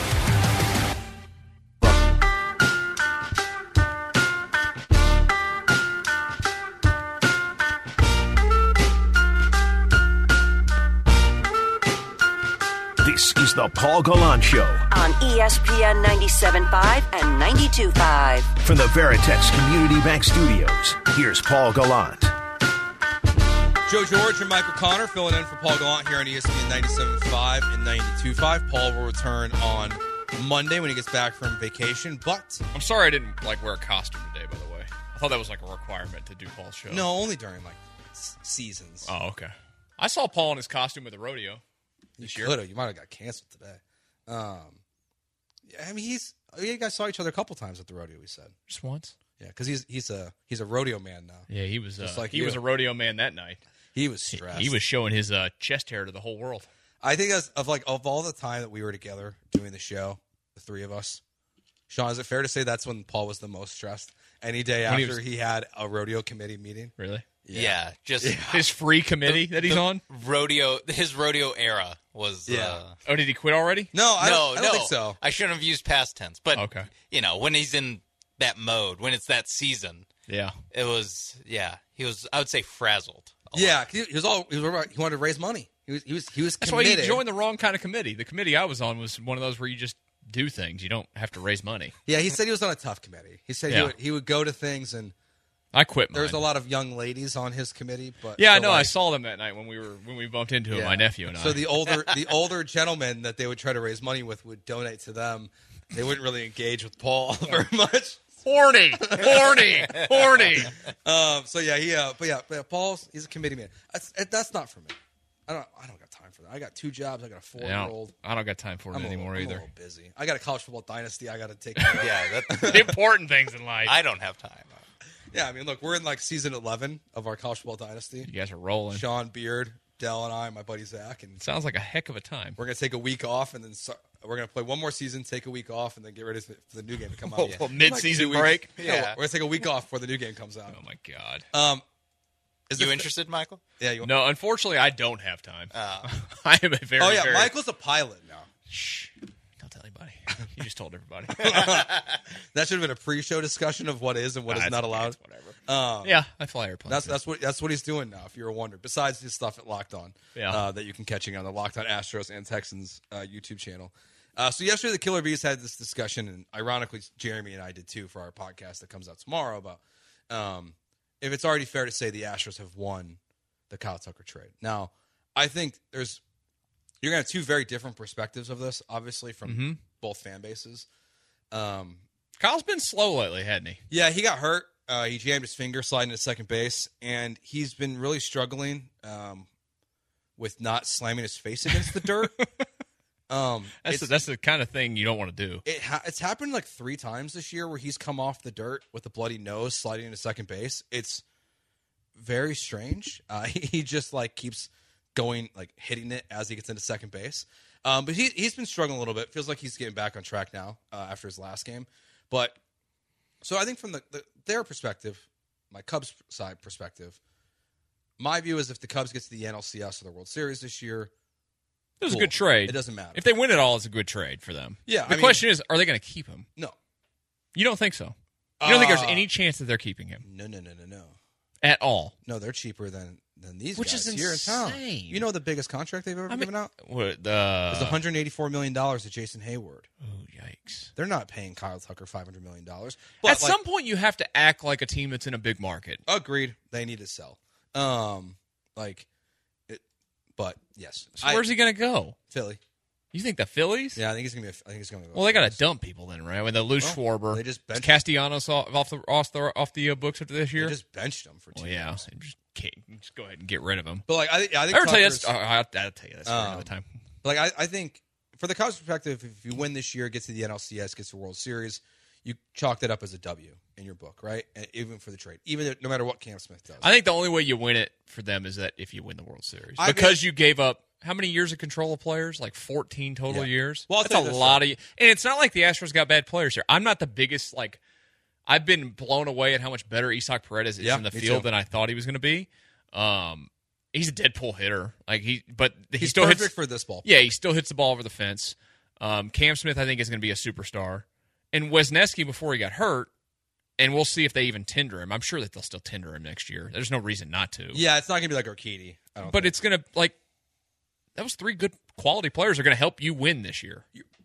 five. This is the Paul Gallant Show On E S P N ninety-seven point five and ninety-two point five. from the Veritex Community Bank Studios. Here's Paul Gallant. Joe George and Michael Connor filling in for Paul Gallant here on E S P N ninety-seven point five and ninety-two point five. Paul will return on Monday when he gets back from vacation, but I'm sorry I didn't like wear a costume today. By the way, I thought that was like a requirement to do Paul's show. no, only during like s- seasons. Oh, okay. I saw Paul in his costume at the rodeo this you year. could have. You might have got canceled today. Um, yeah, I mean, he's. You guys saw each other a couple times at the rodeo. We said, Just once. yeah, because he's he's a he's a rodeo man now. Yeah, he was. Just Uh, like he you. was a rodeo man that night. He was He, stressed. he was showing his uh, chest hair to the whole world. I think that's of like of all the time that we were together doing the show, the three of us. Sean, is it fair to say that's when Paul was the most stressed? Any day When he after was- he had a rodeo committee meeting. Really? Yeah, just His free committee that he's the on. rodeo. His rodeo era was. Yeah. Uh, Oh, did he quit already? No, I no, don't, I don't no. think so. I shouldn't have used past tense, but Okay. you know, when he's in that mode, when it's that season, Yeah. it was. Yeah, he was. I would say frazzled. a lot. Yeah, 'cause he, he was all he, was, he wanted to raise money. He was he was he was That's why committed. he joined the wrong kind of committee. The committee I was on was one of those where you just do things. You don't have to raise money. Yeah, he said he was on a tough committee. He said he Yeah. would he would go to things and I quit mine. There's a lot of young ladies on his committee, but yeah, I so, know. like, I saw them that night when we were when we bumped into him, yeah. my nephew and I. So the older the older gentlemen that they would try to raise money with would donate to them. They wouldn't really engage with Paul very much. Horny, horny, horny. Um, so yeah, he. Uh, but yeah, but yeah, Paul's he's a committee man. That's that's not for me. I don't. I don't got time for that. I got two jobs. I got a four year Yeah, old. I don't got time for it I'm anymore a little, either. I'm a little busy. I got a college football dynasty. I got to take care of. Yeah, that, The important things in life. I don't have time. Yeah, I mean, look, we're in like season eleven of our college football dynasty. You guys are rolling. Sean Beard, Dell, and I, and my buddy Zach, and Sounds like a heck of a time. we're gonna take a week off, and then so, we're gonna play one more season, take a week off, and then get ready for the new game to come out. Oh, Yeah. well, mid-season Like two break? weeks. Yeah, Yeah. we're gonna take a week off before the new game comes out. Oh my god. Um, is You it- interested, Michael? Yeah, you. No, unfortunately, I don't have time. Oh. I am a very. Oh yeah, very, Michael's a pilot now. Shh! Don't tell anybody. You just told everybody. That should have been a pre-show discussion of what is and what Nah, is it's not okay, allowed. it's whatever. Um, Yeah, I fly airplanes. That's too. that's what that's what he's doing now. If you're wondering, besides his stuff at Locked On, Yeah. uh, that you can catching on the Locked On Astros and Texans uh, YouTube channel. Uh, so yesterday, the Killer Bees had this discussion, and ironically, Jeremy and I did too for our podcast that comes out tomorrow about um, if it's already fair to say the Astros have won the Kyle Tucker trade. Now, I think there's you're gonna have two very different perspectives of this, obviously from Mm-hmm. both fan bases. Um, Kyle's been slow lately, hasn't he? yeah, he got hurt. Uh, he jammed his finger sliding to second base, and he's been really struggling um, with not slamming his face against the dirt. Um, That's it's, the, that's the kind of thing you don't want to do. it ha- it's happened like three times this year where he's come off the dirt with a bloody nose sliding into second base. It's very strange. Uh, he, he just like keeps going, like hitting it as he gets into second base. Um, but he he's been struggling a little bit. Feels like he's getting back on track now uh, after his last game. But so I think from the, the their perspective, my Cubs side perspective, my view is if the Cubs get to the N L C S or the World Series this year, It was cool. a good trade. It doesn't matter. If they win it all, it's a good trade for them. Yeah, The I mean- question is, are they going to keep him? no, You don't think so? You don't think there's Uh, any chance that they're keeping him no, no, no, no, no. at all? No, they're cheaper than than these Which guys is here in town. insane. You know the biggest contract they've ever I mean, given out what the? is one hundred eighty-four million dollars to Jason Hayward. Oh, yikes! They're not paying Kyle Tucker five hundred million dollars. At some point, you have to act like a team that's in a big market. agreed, they need to sell. Um, like, it, but yes, So I- where's he going to go? Philly? You think the Phillies? Yeah, I think he's gonna be. A, I think he's gonna. Go Well, they got to dump people then, right? When they lose Well, Schwarber, they just is benched- Castellanos off off the off the off the uh, books after this They year. just benched him for two well, yeah, years. just, can't- just go ahead and get rid of him. But like, I, think- I I think ever tell you Tucker's- that's? Oh, I'll, I'll tell you that's for Um, another time. Like I, I think for the Cubs' perspective, if you win this year, get to the N L C S, gets to the World Series, you chalk that up as a W in your book, right? And even for the trade, even if, no matter what Cam Smith does. I think the only way you win it for them is that if you win the World Series, I because you gave up how many years of control of players? Like fourteen total Yeah. years. Well, I'll that's tell a you this, lot of. And it's not like the Astros got bad players here. I'm not the biggest like. I've been blown away at how much better Isak Paredes is Yeah, in the me field too. than I thought he was going to be. Um, he's a dead pull hitter. Like he, but he He's still perfect hits for this ball. Yeah, he still hits the ball over the fence. Um, Cam Smith, I think, is going to be a superstar. And Wisniewski, before he got hurt, and we'll see if they even tender him. I'm sure that they'll still tender him next year. There's no reason not to. Yeah, it's not gonna be like Urquidy. I don't But think. it's going to, like, that was three good quality players that are going to help you win this year.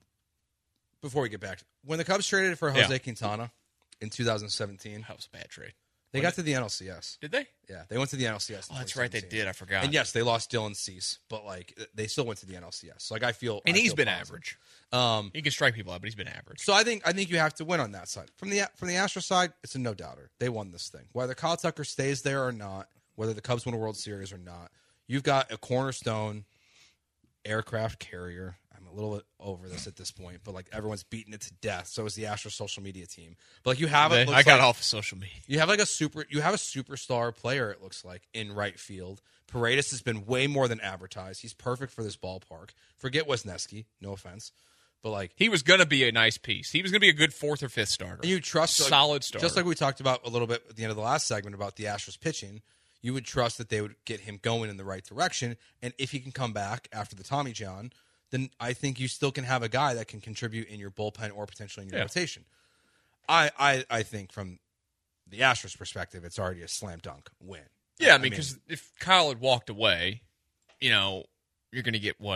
Before we get back, when the Cubs traded for Jose Yeah. Quintana in two thousand seventeen, That was a bad trade. they got to the N L C S. Did they? Yeah, they went to the N L C S. in Oh, that's right. They twenty seventeen. did. I forgot. And yes, they lost Dylan Cease, but like they still went to the N L C S. So like I feel, And I he's feel been positive. average. Um, He can strike people out, but he's been average. So I think I think you have to win on that side. From the from the Astros side, it's a no doubter. They won this thing. Whether Kyle Tucker stays there or not, whether the Cubs win a World Series or not, you've got a cornerstone aircraft carrier. I'm a little bit over this at this point, but like everyone's beating it to death. So is the Astros social media team. But like you have it. They- looks I got like- off of social media. You have like a super. You have a superstar player. It looks like in right field. Paredes has been way more than advertised. He's perfect for this ballpark. Forget Wisniewski. No offense, but like He was going to be a nice piece. He was going to be a good fourth or fifth starter. and you trust like, solid starter. Just like we talked about a little bit at the end of the last segment about the Astros pitching, you would trust that they would get him going in the right direction. And if he can come back after the Tommy John, then I think you still can have a guy that can contribute in your bullpen or potentially in your Yeah. rotation. I, I I think from the Astros perspective, it's already a slam dunk win. Yeah, I mean, because if Kyle had walked away, you know, you're going to get what a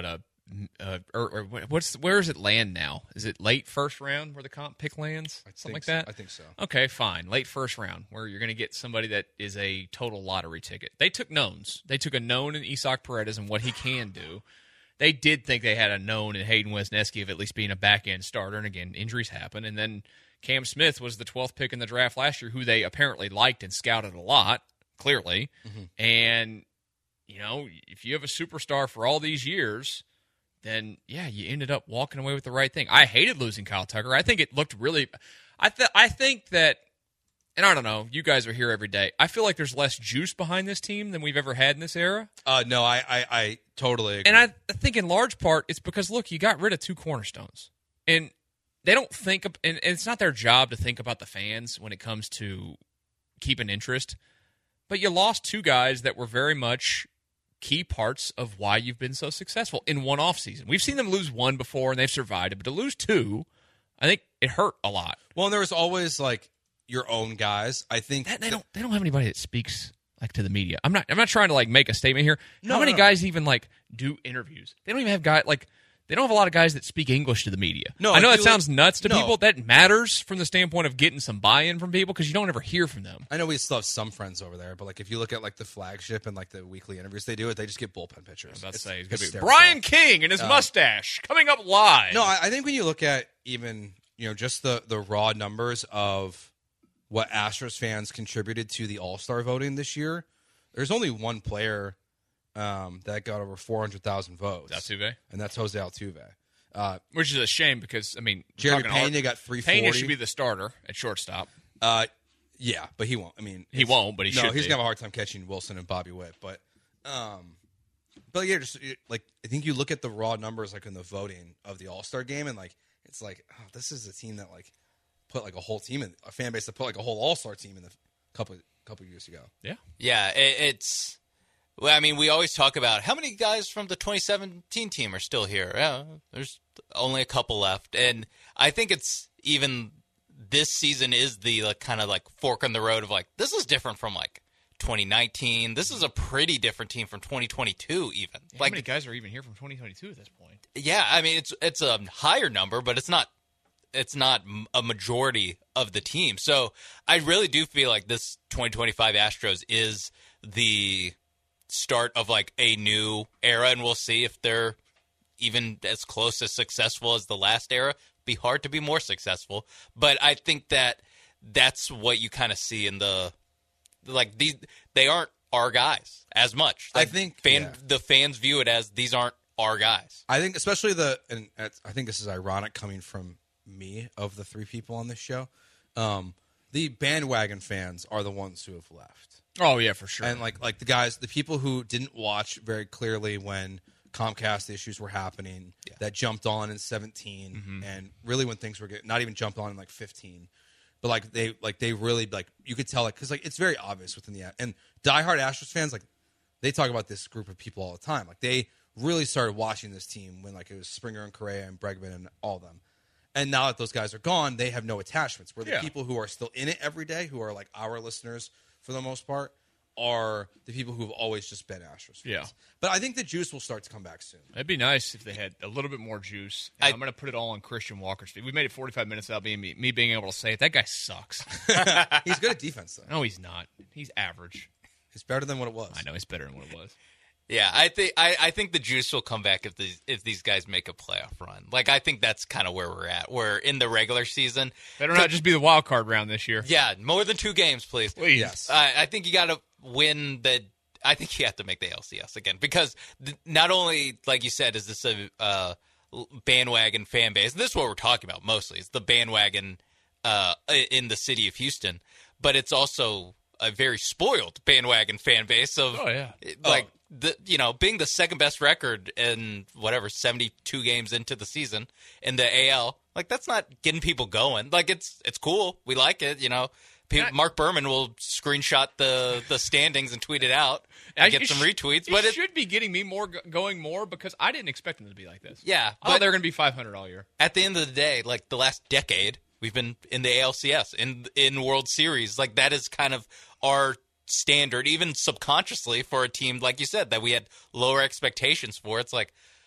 uh, or, or what's where does it land now? Is it late first round where the comp pick lands? I Something like so. that? I think so. Okay, fine. Late first round where you're going to get somebody that is a total lottery ticket. They took knowns. They took a known in Isak Paredes and what he can do. They did think they had a known in Hayden Wesneski of at least being a back-end starter, and again, injuries happen. And then Cam Smith was the twelfth pick in the draft last year, who they apparently liked and scouted a lot, clearly. Mm-hmm. And, you know, if you have a superstar for all these years, then, yeah, you ended up walking away with the right thing. I hated losing Kyle Tucker. I think it looked really – I th- I think that – and I don't know, you guys are here every day. I feel like there's less juice behind this team than we've ever had in this era. Uh, no, I, I, I totally agree. And I, I think in large part it's because, look, you got rid of two cornerstones. And they don't think – and it's not their job to think about the fans when it comes to keeping interest. But you lost two guys that were very much – key parts of why you've been so successful in one offseason. We've seen them lose one before, and they've survived it. But to lose two, I think it hurt a lot. Well, and there was always, like, your own guys. I think that, they don't they don't have anybody that speaks, like, to the media. I'm not I'm not trying to, like, make a statement here. No, How many no. guys even, like, do interviews? They don't even have guys, like, they don't have a lot of guys that speak English to the media. No, I know I that feel sounds like- nuts to no. people. That matters from the standpoint of getting some buy-in from people because you don't ever hear from them. I know we still have some friends over there, but like if you look at like the flagship and like the weekly interviews they do, it they just get bullpen pitchers. I was about to It's say, it's gonna be hysterical. Brian King and his Uh, mustache coming up live. No, I, I think when you look at even you know just the the raw numbers of what Astros fans contributed to the All Star voting this year, there's only one player um, that got over four hundred thousand votes. Altuve? And that's Jose Altuve. Uh, Which is a shame because, I mean, Jeremy talking hard- Pena got three forty. Pena should be the starter at shortstop. Uh, yeah, but he won't. I mean, He it's- won't, but he no, should he's be. gonna have a hard time catching Wilson and Bobby Witt. But, um, but yeah, just like I think you look at the raw numbers like in the voting of the All Star game, and like it's like oh, this is a team that like put like a whole team in a fan base that put like a whole All Star team in the couple couple years ago. Yeah, Yeah, it, it's. Well, I mean, we always talk about how many guys from the twenty seventeen team are still here. Yeah, there's only a couple left, and I think it's even this season is the like, kind of like fork in the road of like this is different from like twenty nineteen. This is a pretty different team from twenty twenty-two, even. How like, many guys are even here from twenty twenty-two at this point? yeah, I mean, it's it's a higher number, but it's not it's not a majority of the team. So I really do feel like this twenty twenty-five Astros is the start of like a new era, and we'll see if they're even as close as successful as the last era. Be hard to be more successful, but I think that that's what you kind of see in the like these. They aren't our guys as much. I Like, think, fan yeah. the fans view it as these aren't our guys. I think especially the and it's- I think this is ironic coming from me of the three people on this show. Um, the bandwagon fans are the ones who have left. Oh yeah, for sure. And like like the guys, the people who didn't watch very clearly when Comcast issues were happening, Yeah. that jumped on in seventeen, Mm-hmm. and really when things were getting, not even jumped on in like fifteen, but like they like they really like you could tell like because like it's very obvious within the and diehard Astros fans like they talk about this group of people all the time. Like they really started watching this team when like it was Springer and Correa and Bregman and all of them. And now that those guys are gone, they have no attachments. Where the Yeah. people who are still in it every day, who are like our listeners for the most part, are the people who have always just been Astros fans. Yeah. But I think the juice will start to come back soon. It'd be nice if they had a little bit more juice. And I- I'm going to put it all on Christian Walker's feet. We made it forty-five minutes without being me, me being able to say it. That guy sucks. He's good at defense, though. No, he's not. He's average. It's better than what it was. I know he's better than what it was. Yeah, I think I, I think the juice will come back if these if these guys make a playoff run. Like I think that's kind of where we're at. We're in the regular season. Better not just be the wild card round this year. Yeah, more than two games, please. Please. Yes. I, I think you got to win the. I think you have to make the L C S again because th- not only, like you said, is this a uh, bandwagon fan base. This is what we're talking about mostly. It's the bandwagon uh, in the city of Houston, but it's also a very spoiled bandwagon fan base of Oh, yeah. like Oh. the you know being the second best record in whatever seventy-two games into the season in the A L. Like that's not getting people going. Like it's it's cool. We like it. You know, Pe- Yeah. Mark Berman will screenshot the the standings and tweet it out and I- get it some sh- retweets. It But it, should be getting me more go- going more because I didn't expect them to be like this. yeah, I thought but they were going to be five hundred all year. at the end of the day, like the last decade, we've been in the A L C S in in World Series. Like that is kind of our standard, even subconsciously, for a team like you said that we had lower expectations for. It's like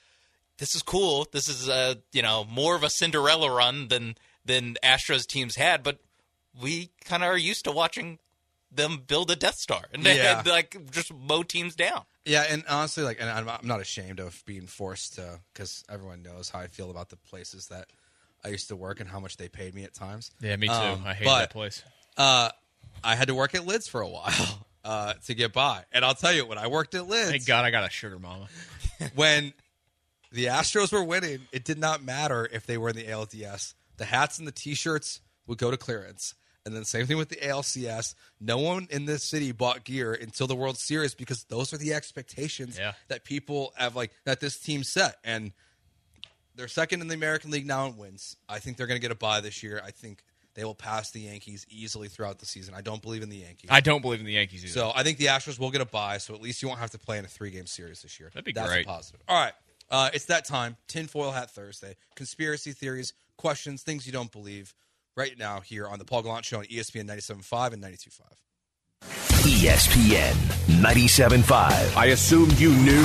this is cool. This is a, you know, more of a Cinderella run than than Astros teams had, but we kind of are used to watching them build a Death Star and, Yeah. and like just mow teams down. Yeah, and honestly, like, and I'm, I'm not ashamed of being forced to, because everyone knows how I feel about the places that I used to work and how much they paid me at times. Yeah, me too. Um, I hate but, that place. Uh, I had to work at Lids for a while uh, to get by, and I'll tell you, when I worked at Lids, Thank God I got a sugar mama. when the Astros were winning, it did not matter if they were in the A L D S. The hats and the T-shirts would go to clearance. And then same thing with the A L C S. No one in this city bought gear until the World Series because those are the expectations Yeah. that people have, like, that this team set. And they're second in the American League now in wins. I think they're going to get a bye this year. I think they will pass the Yankees easily throughout the season. I don't believe in the Yankees. I don't believe in the Yankees either. So I think the Astros will get a bye, so at least you won't have to play in a three-game series this year. That'd be That's great. a positive. All right. Uh, it's that time. Tinfoil Hat Thursday. Conspiracy theories, questions, things you don't believe. Right now here on the Paul Gallant Show on E S P N ninety-seven point five and ninety-two point five. E S P N ninety-seven point five. I assumed you knew.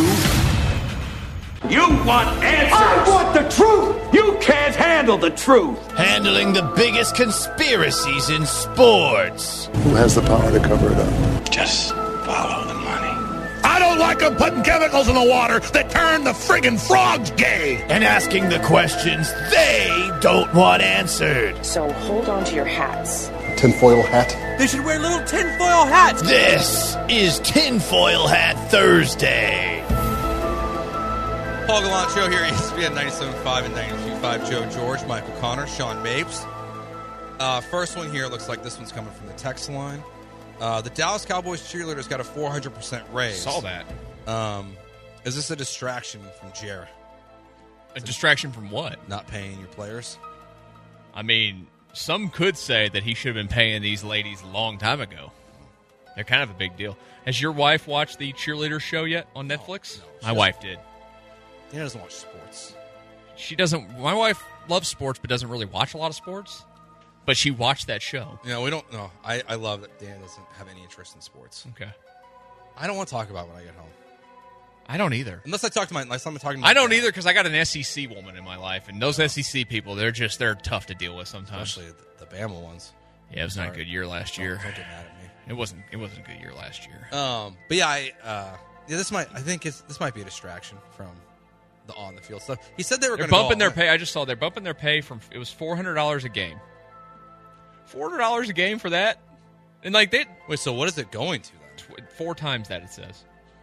You want answers! I want the truth! You can't handle the truth! Handling the biggest conspiracies in sports. Who has the power to cover it up? Just follow the money. I don't like them putting chemicals in the water that turn the friggin' frogs gay! And asking the questions they don't want answered. So hold on to your hats. Tinfoil hat? They should wear little tinfoil hats! This is Tinfoil Hat Thursday. Paul Gallant Show here, E S P N ninety-seven point five and ninety-two point five. Joe George, Michael Connor, Sean Mapes. Uh, first one here looks like this one's coming from the text line. Uh, the Dallas Cowboys cheerleaders got a four hundred percent raise. Saw that. Um, is this a distraction from Jared? A distraction from what? Not paying your players? I mean, some could say that he should have been paying these ladies a long time ago. They're kind of a big deal. Has your wife watched the cheerleader show yet on Netflix? No, no, My wife did. Dana doesn't watch sports. She doesn't. My wife loves sports, but doesn't really watch a lot of sports. But she watched that show. You know, we don't know. I, I love that Dan doesn't have any interest in sports. Okay. I don't want to talk about it when I get home. I don't either. Unless I talk to my, unless I'm talking to my I don't dad. either because I got an S E C woman in my life, and those S E C people, they're just they're tough to deal with sometimes. Especially the, the Bama ones. Yeah, it was not a Sorry. good year last Don't- year. Don't get mad at me. It wasn't. It wasn't a good year last year. Um, but yeah, I uh, yeah, this might. I think it's this might be a distraction from the on the field stuff. He said they were They're going to bumping their pay. I just saw they're bumping their pay from it was four hundred dollars a game. Four hundred dollars a game for that, and like they Wait, so what is it going to then? tw- four times that it says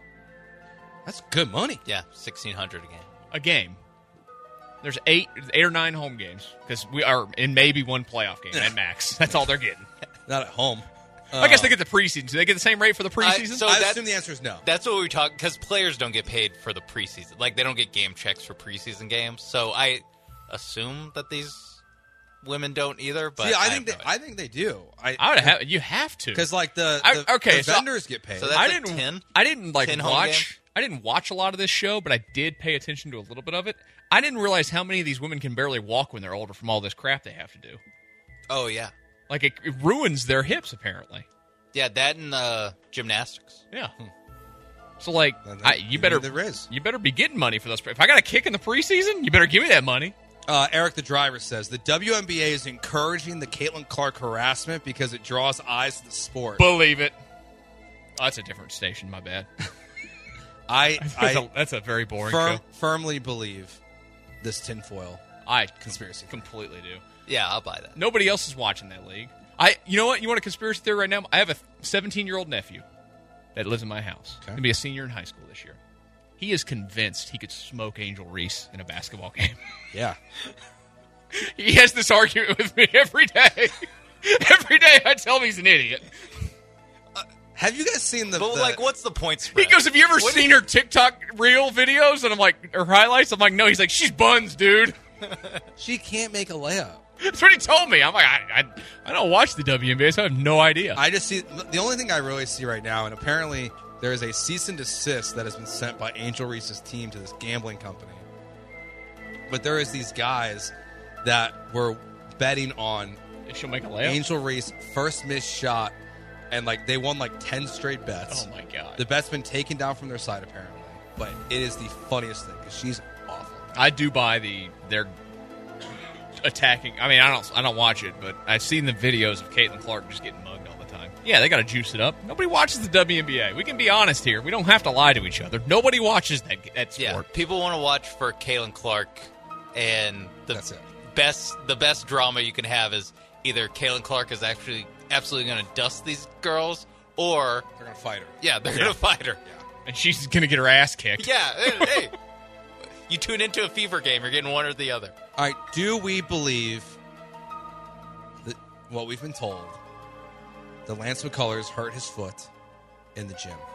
That's good money. Yeah, sixteen hundred a game. a game. There's eight, eight or nine home games because we are in maybe one playoff game at max. That's all they're getting. Not at home. I guess they get the preseason. Do they get the same rate for the preseason? I- so I that- assume the answer is no. That's what we talk because players don't get paid for the preseason. Like they don't get game checks for preseason games. So I assume that these women don't either. But See, I, I think they, have no I think they do. I I would have. You have to because like the, I- the, okay, the so- vendors get paid. so that's I like didn't. ten? I didn't like ten home watch. I didn't watch a lot of this show, but I did pay attention to a little bit of it. I didn't realize how many of these women can barely walk when they're older from all this crap they have to do. Oh yeah, Like it, it ruins their hips, apparently. yeah. That and uh, gymnastics. Yeah. So like, Then I, give you me better the Riz. you better be getting money for those. If I got a kick in the preseason, you better give me that money. Uh, Eric the driver says the W N B A is encouraging the Caitlin Clark harassment because it draws eyes to the sport. Believe it. Oh, that's a different station. My bad. I That's, I a, that's a very boring firm, show. firmly believe this tinfoil I conspiracy. completely do. Yeah, I'll buy that. Nobody else is watching that league. I, you know what? You want a conspiracy theory right now? I have a seventeen-year-old nephew that lives in my house. Okay. He'll be a senior in high school this year. He is convinced he could smoke Angel Reese in a basketball game. Yeah. He has this argument with me every day. Every day I tell him he's an idiot. Have you guys seen the? But the- like, what's the point spread? He goes, "Have you ever What seen her TikTok reel videos?" And I'm like, "Or highlights?" I'm like, "No." He's like, "She's buns, dude." She can't make a layup. That's what he told me. I'm like, I, I, I don't watch the W N B A, so I have no idea. I just see the only thing I really see right now, and apparently there is a cease and desist that has been sent by Angel Reese's team to this gambling company. But there is these guys that were betting on She'll make a layup. Angel Reese first missed shot, and like they won like ten straight bets. Oh my god! The bet's been taken down from their side apparently, but it is the funniest thing because she's awful. I do buy the they're attacking. I mean, I don't I don't watch it, but I've seen the videos of Caitlin Clark just getting mugged all the time. Yeah, they got to juice it up. Nobody watches the W N B A. We can be honest here. We don't have to lie to each other. Nobody watches that that sport. Yeah, people want to watch for Caitlin Clark, and the That's it. best the best drama you can have is either Caitlin Clark is actually absolutely going to dust these girls, or They're going to fight her. yeah, they're Yeah. going to fight her. And she's going to get her ass kicked. Yeah, hey, hey. You tune into a Fever game, you're getting one or the other. All right, do we believe that what we've been told, that Lance McCullers hurt his foot in the gym?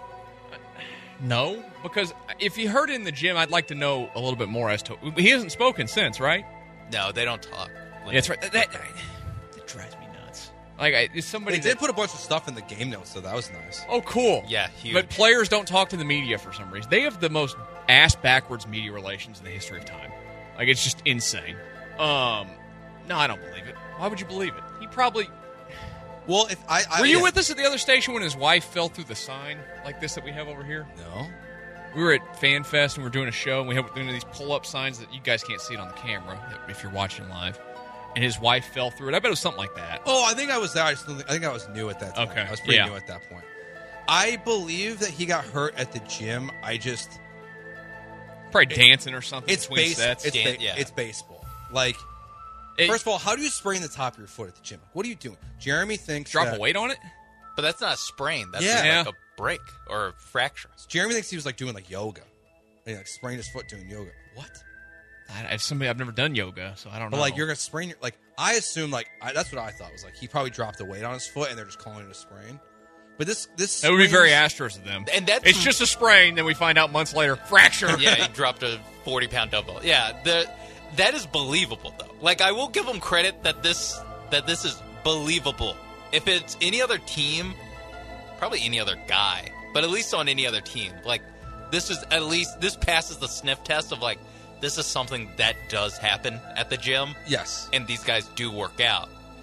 No, because if he hurt it in the gym, I'd like to know a little bit more as to. He hasn't spoken since, right? No, they don't talk. Yeah, that's right. That, that, that drives me nuts. Like, I, is somebody They did that- put a bunch of stuff in the game notes, so that was nice. Oh, cool. Yeah, huge. But players don't talk to the media for some reason. They have the most ass-backwards media relations in the history of time. Like, it's just insane. Um, no, I don't believe it. Why would you believe it? He probably... Well, if I... I Were you yeah. with us at the other station when his wife fell through the sign like this that we have over here? No. We were at Fan Fest and we were doing a show, and we had doing these pull-up signs that you guys can't see it on the camera if you're watching live. And his wife fell through it. I bet it was something like that. Oh, I think I was there. I, still think, I think I was new at that time. Okay, I was pretty yeah. new at that point. I believe that he got hurt at the gym. I just... Probably dancing or something It's between base, sets. It's, Dan- ba- yeah. it's baseball. Like, It- first of all, how do you sprain the top of your foot at the gym? What are you doing? Jeremy thinks Drop that, a weight on it? But that's not a sprain. That's Yeah. just Yeah. like a break or a fracture. Jeremy thinks he was like doing like yoga. And he like sprained his foot doing yoga. What? I, I've somebody I've never done yoga, so I don't But know. like you're gonna sprain your like I assume like I, that's what I thought was like he probably dropped a weight on his foot and they're just calling it a sprain. But this this that would be sprains- very Astros of them. And that's It's just a sprain, then we find out months later, fracture. Yeah, he dropped a forty-pound dumbbell. Yeah, the that is believable though. Like I will give him credit that this that this is believable. If it's any other team, probably any other guy, but at least on any other team, like this is at least this passes the sniff test of like this is something that does happen at the gym. Yes. And these guys do work out.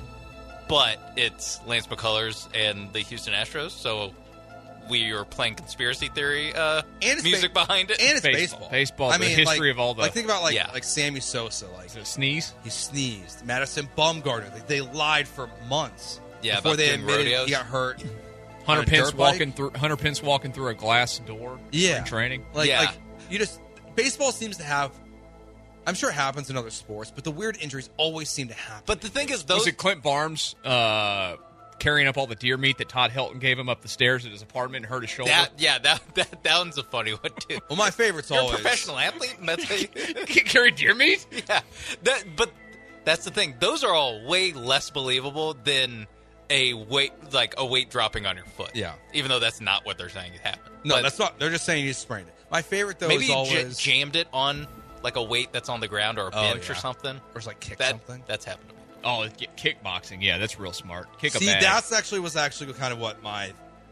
But it's Lance McCullers and the Houston Astros, so we are playing conspiracy theory uh, And it's music ba- behind it. And it's Baseball. baseball. Baseball, I the mean, history like, of all the- like think about like Yeah. like Sammy Sosa, like Is it a sneeze? he sneezed. Madison Bumgarner, like, they lied for months Yeah, before about they doing admitted rodeos. he got hurt. Hunter on a Pence dirt bike. walking through Hunter Pence walking through a glass door. Yeah, spring training. Like, Yeah. like you just baseball seems to have. I'm sure it happens in other sports, but the weird injuries always seem to happen. But the thing is, those Was it Clint Barnes uh, carrying up all the deer meat that Todd Helton gave him up the stairs at his apartment and hurt his shoulder? that yeah that that that one's a funny one too. Well, my favorite's You're always a professional athlete, and that's how you, Carry deer meat? yeah. That but that's the thing; those are all way less believable than a weight like a weight dropping on your foot. Yeah. even though that's not what they're saying happened. No, But that's not. They're just saying he sprained it. My favorite though maybe is you always j- jammed it on like a weight that's on the ground or a Oh, bench yeah. or something. or just like kick That something. that's happened to me. Oh, it's ki- kickboxing. Yeah, that's real smart. Kick See, a bag. that's actually was actually kind of what my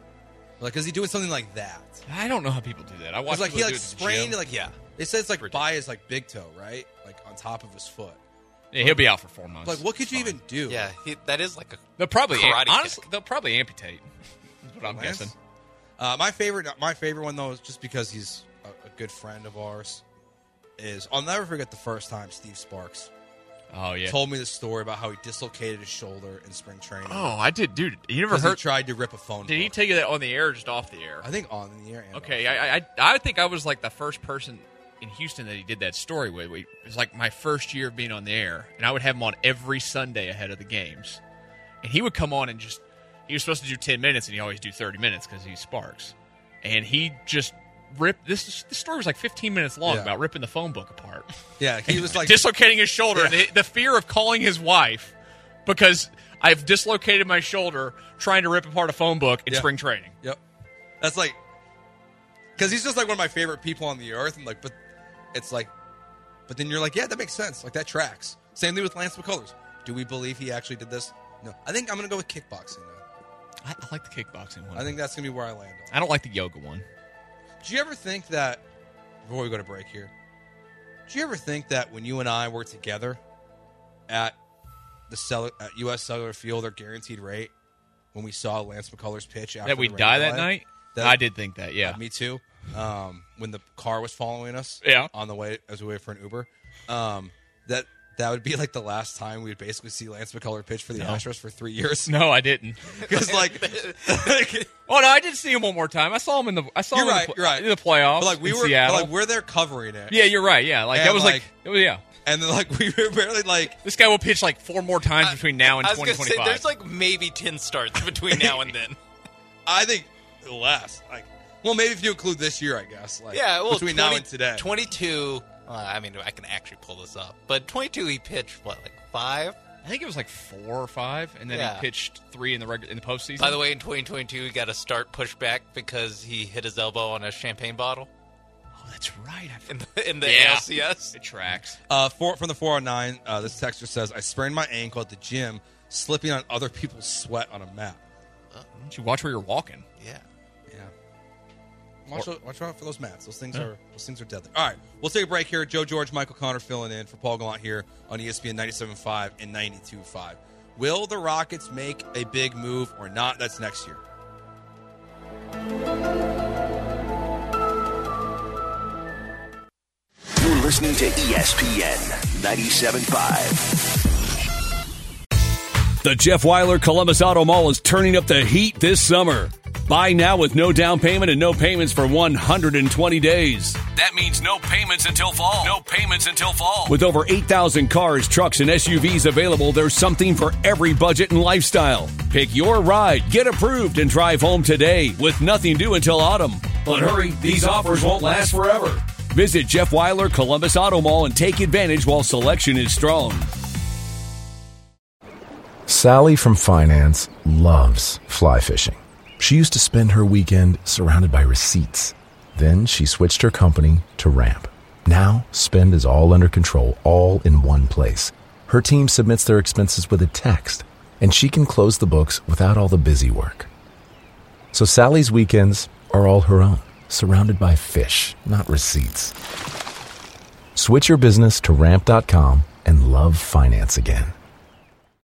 like. Is he doing something like that? I don't know how people do that. I watch It's like people he do like it at the sprained gym. like yeah. They said it's like by his like big toe, right? Like on top of his foot. Yeah, he'll be out for four months. Like what could you Fine. even do? Yeah, he, that is like a They'll probably karate honestly kick. they'll probably amputate. Is what I'm Lance? guessing. Uh, my favorite, my favorite one though, is just because he's a, a good friend of ours. Is I'll never forget the first time Steve Sparks Oh yeah. told me the story about how he dislocated his shoulder in spring training. Oh, I did, dude. You never 'Cause heard? he tried to rip a phone. Did he book. take that on the air or just off the air? I think on the air. and Okay, off. I, I I think I was like the first person in Houston that he did that story with. We- It was like my first year of being on the air, and I would have him on every Sunday ahead of the games. And he would come on and just he was supposed to do ten minutes, and he always do thirty minutes because he's Sparks. And he just ripped this. This story was like fifteen minutes long Yeah. about ripping the phone book apart. Yeah, he was like dislocating his shoulder. Yeah. The, the fear of calling his wife because I've dislocated my shoulder trying to rip apart a phone book in Yeah. spring training. Yep. That's like, because he's just like one of my favorite people on the earth, and like, but it's like, but then you're like, yeah, that makes sense. Like that tracks. Same thing with Lance McCullers. Do we believe he actually did this? No. I think I'm gonna go with kickboxing now. I, I like the kickboxing one. I think that's gonna be where I land on. I don't like the yoga one. Do you ever think that before we go to break here? Do you ever think that when you and I were together at the cell, at U S Cellular Field or guaranteed rate when we saw Lance McCullers pitch after That we'd the die rain that delay, night? That, I did think that, yeah. Uh, me too. Um, when the car was following us yeah. on the way as we wait for an Uber, um, that that would be like the last time we would basically see Lance McCullers pitch for the no. Astros for three years. No, I didn't. Because like, like, oh no, I did see him one more time. I saw him in the I saw you're him right, in, the, you're right. in the playoffs. But like we in were, Seattle. but like we're there covering it. Yeah, you're right. Yeah, like and that was like, like it was yeah. And then like we were barely like this guy will pitch like four more times I, between now and I was twenty twenty-five. Say, there's like maybe ten starts between now and then. I think less. Like, well, maybe if you include this year, I guess. Like, yeah, well, between twenty, now and today, twenty-two. Uh, I mean, I can actually pull this up, but twenty-two he pitched what, like five? I think it was like four or five, and then yeah. he pitched three in the regu- in the postseason. By the way, in twenty twenty-two, he got a start pushback because he hit his elbow on a champagne bottle. Oh, that's right. In the, in the yeah. A L C S, it tracks. Uh, for, from the four oh nine, uh, this texter says, "I sprained my ankle at the gym, slipping on other people's sweat on a mat." Uh, why don't you watch where you're walking? Yeah. Watch, watch out for those mats. Those things are those things are deadly. All right, we'll take a break here. Joe George, Michael Connor filling in for Paul Gallant here on E S P N ninety-seven point five and ninety-two point five. Will the Rockets make a big move or not? That's next year. You're listening to E S P N ninety-seven point five. The Jeff Weiler Columbus Auto Mall is turning up the heat this summer. Buy now with no down payment and no payments for one hundred twenty days. That means no payments until fall. No payments until fall. With over eight thousand cars, trucks, and S U Vs available, there's something for every budget and lifestyle. Pick your ride, get approved, and drive home today with nothing due until autumn. But hurry, these offers won't last forever. Visit Jeff Weiler Columbus Auto Mall and take advantage while selection is strong. Sally from finance loves fly fishing. She used to spend her weekend surrounded by receipts. Then she switched her company to Ramp. Now, spend is all under control, all in one place. Her team submits their expenses with a text, and she can close the books without all the busy work. So Sally's weekends are all her own, surrounded by fish, not receipts. Switch your business to ramp dot com and love finance again.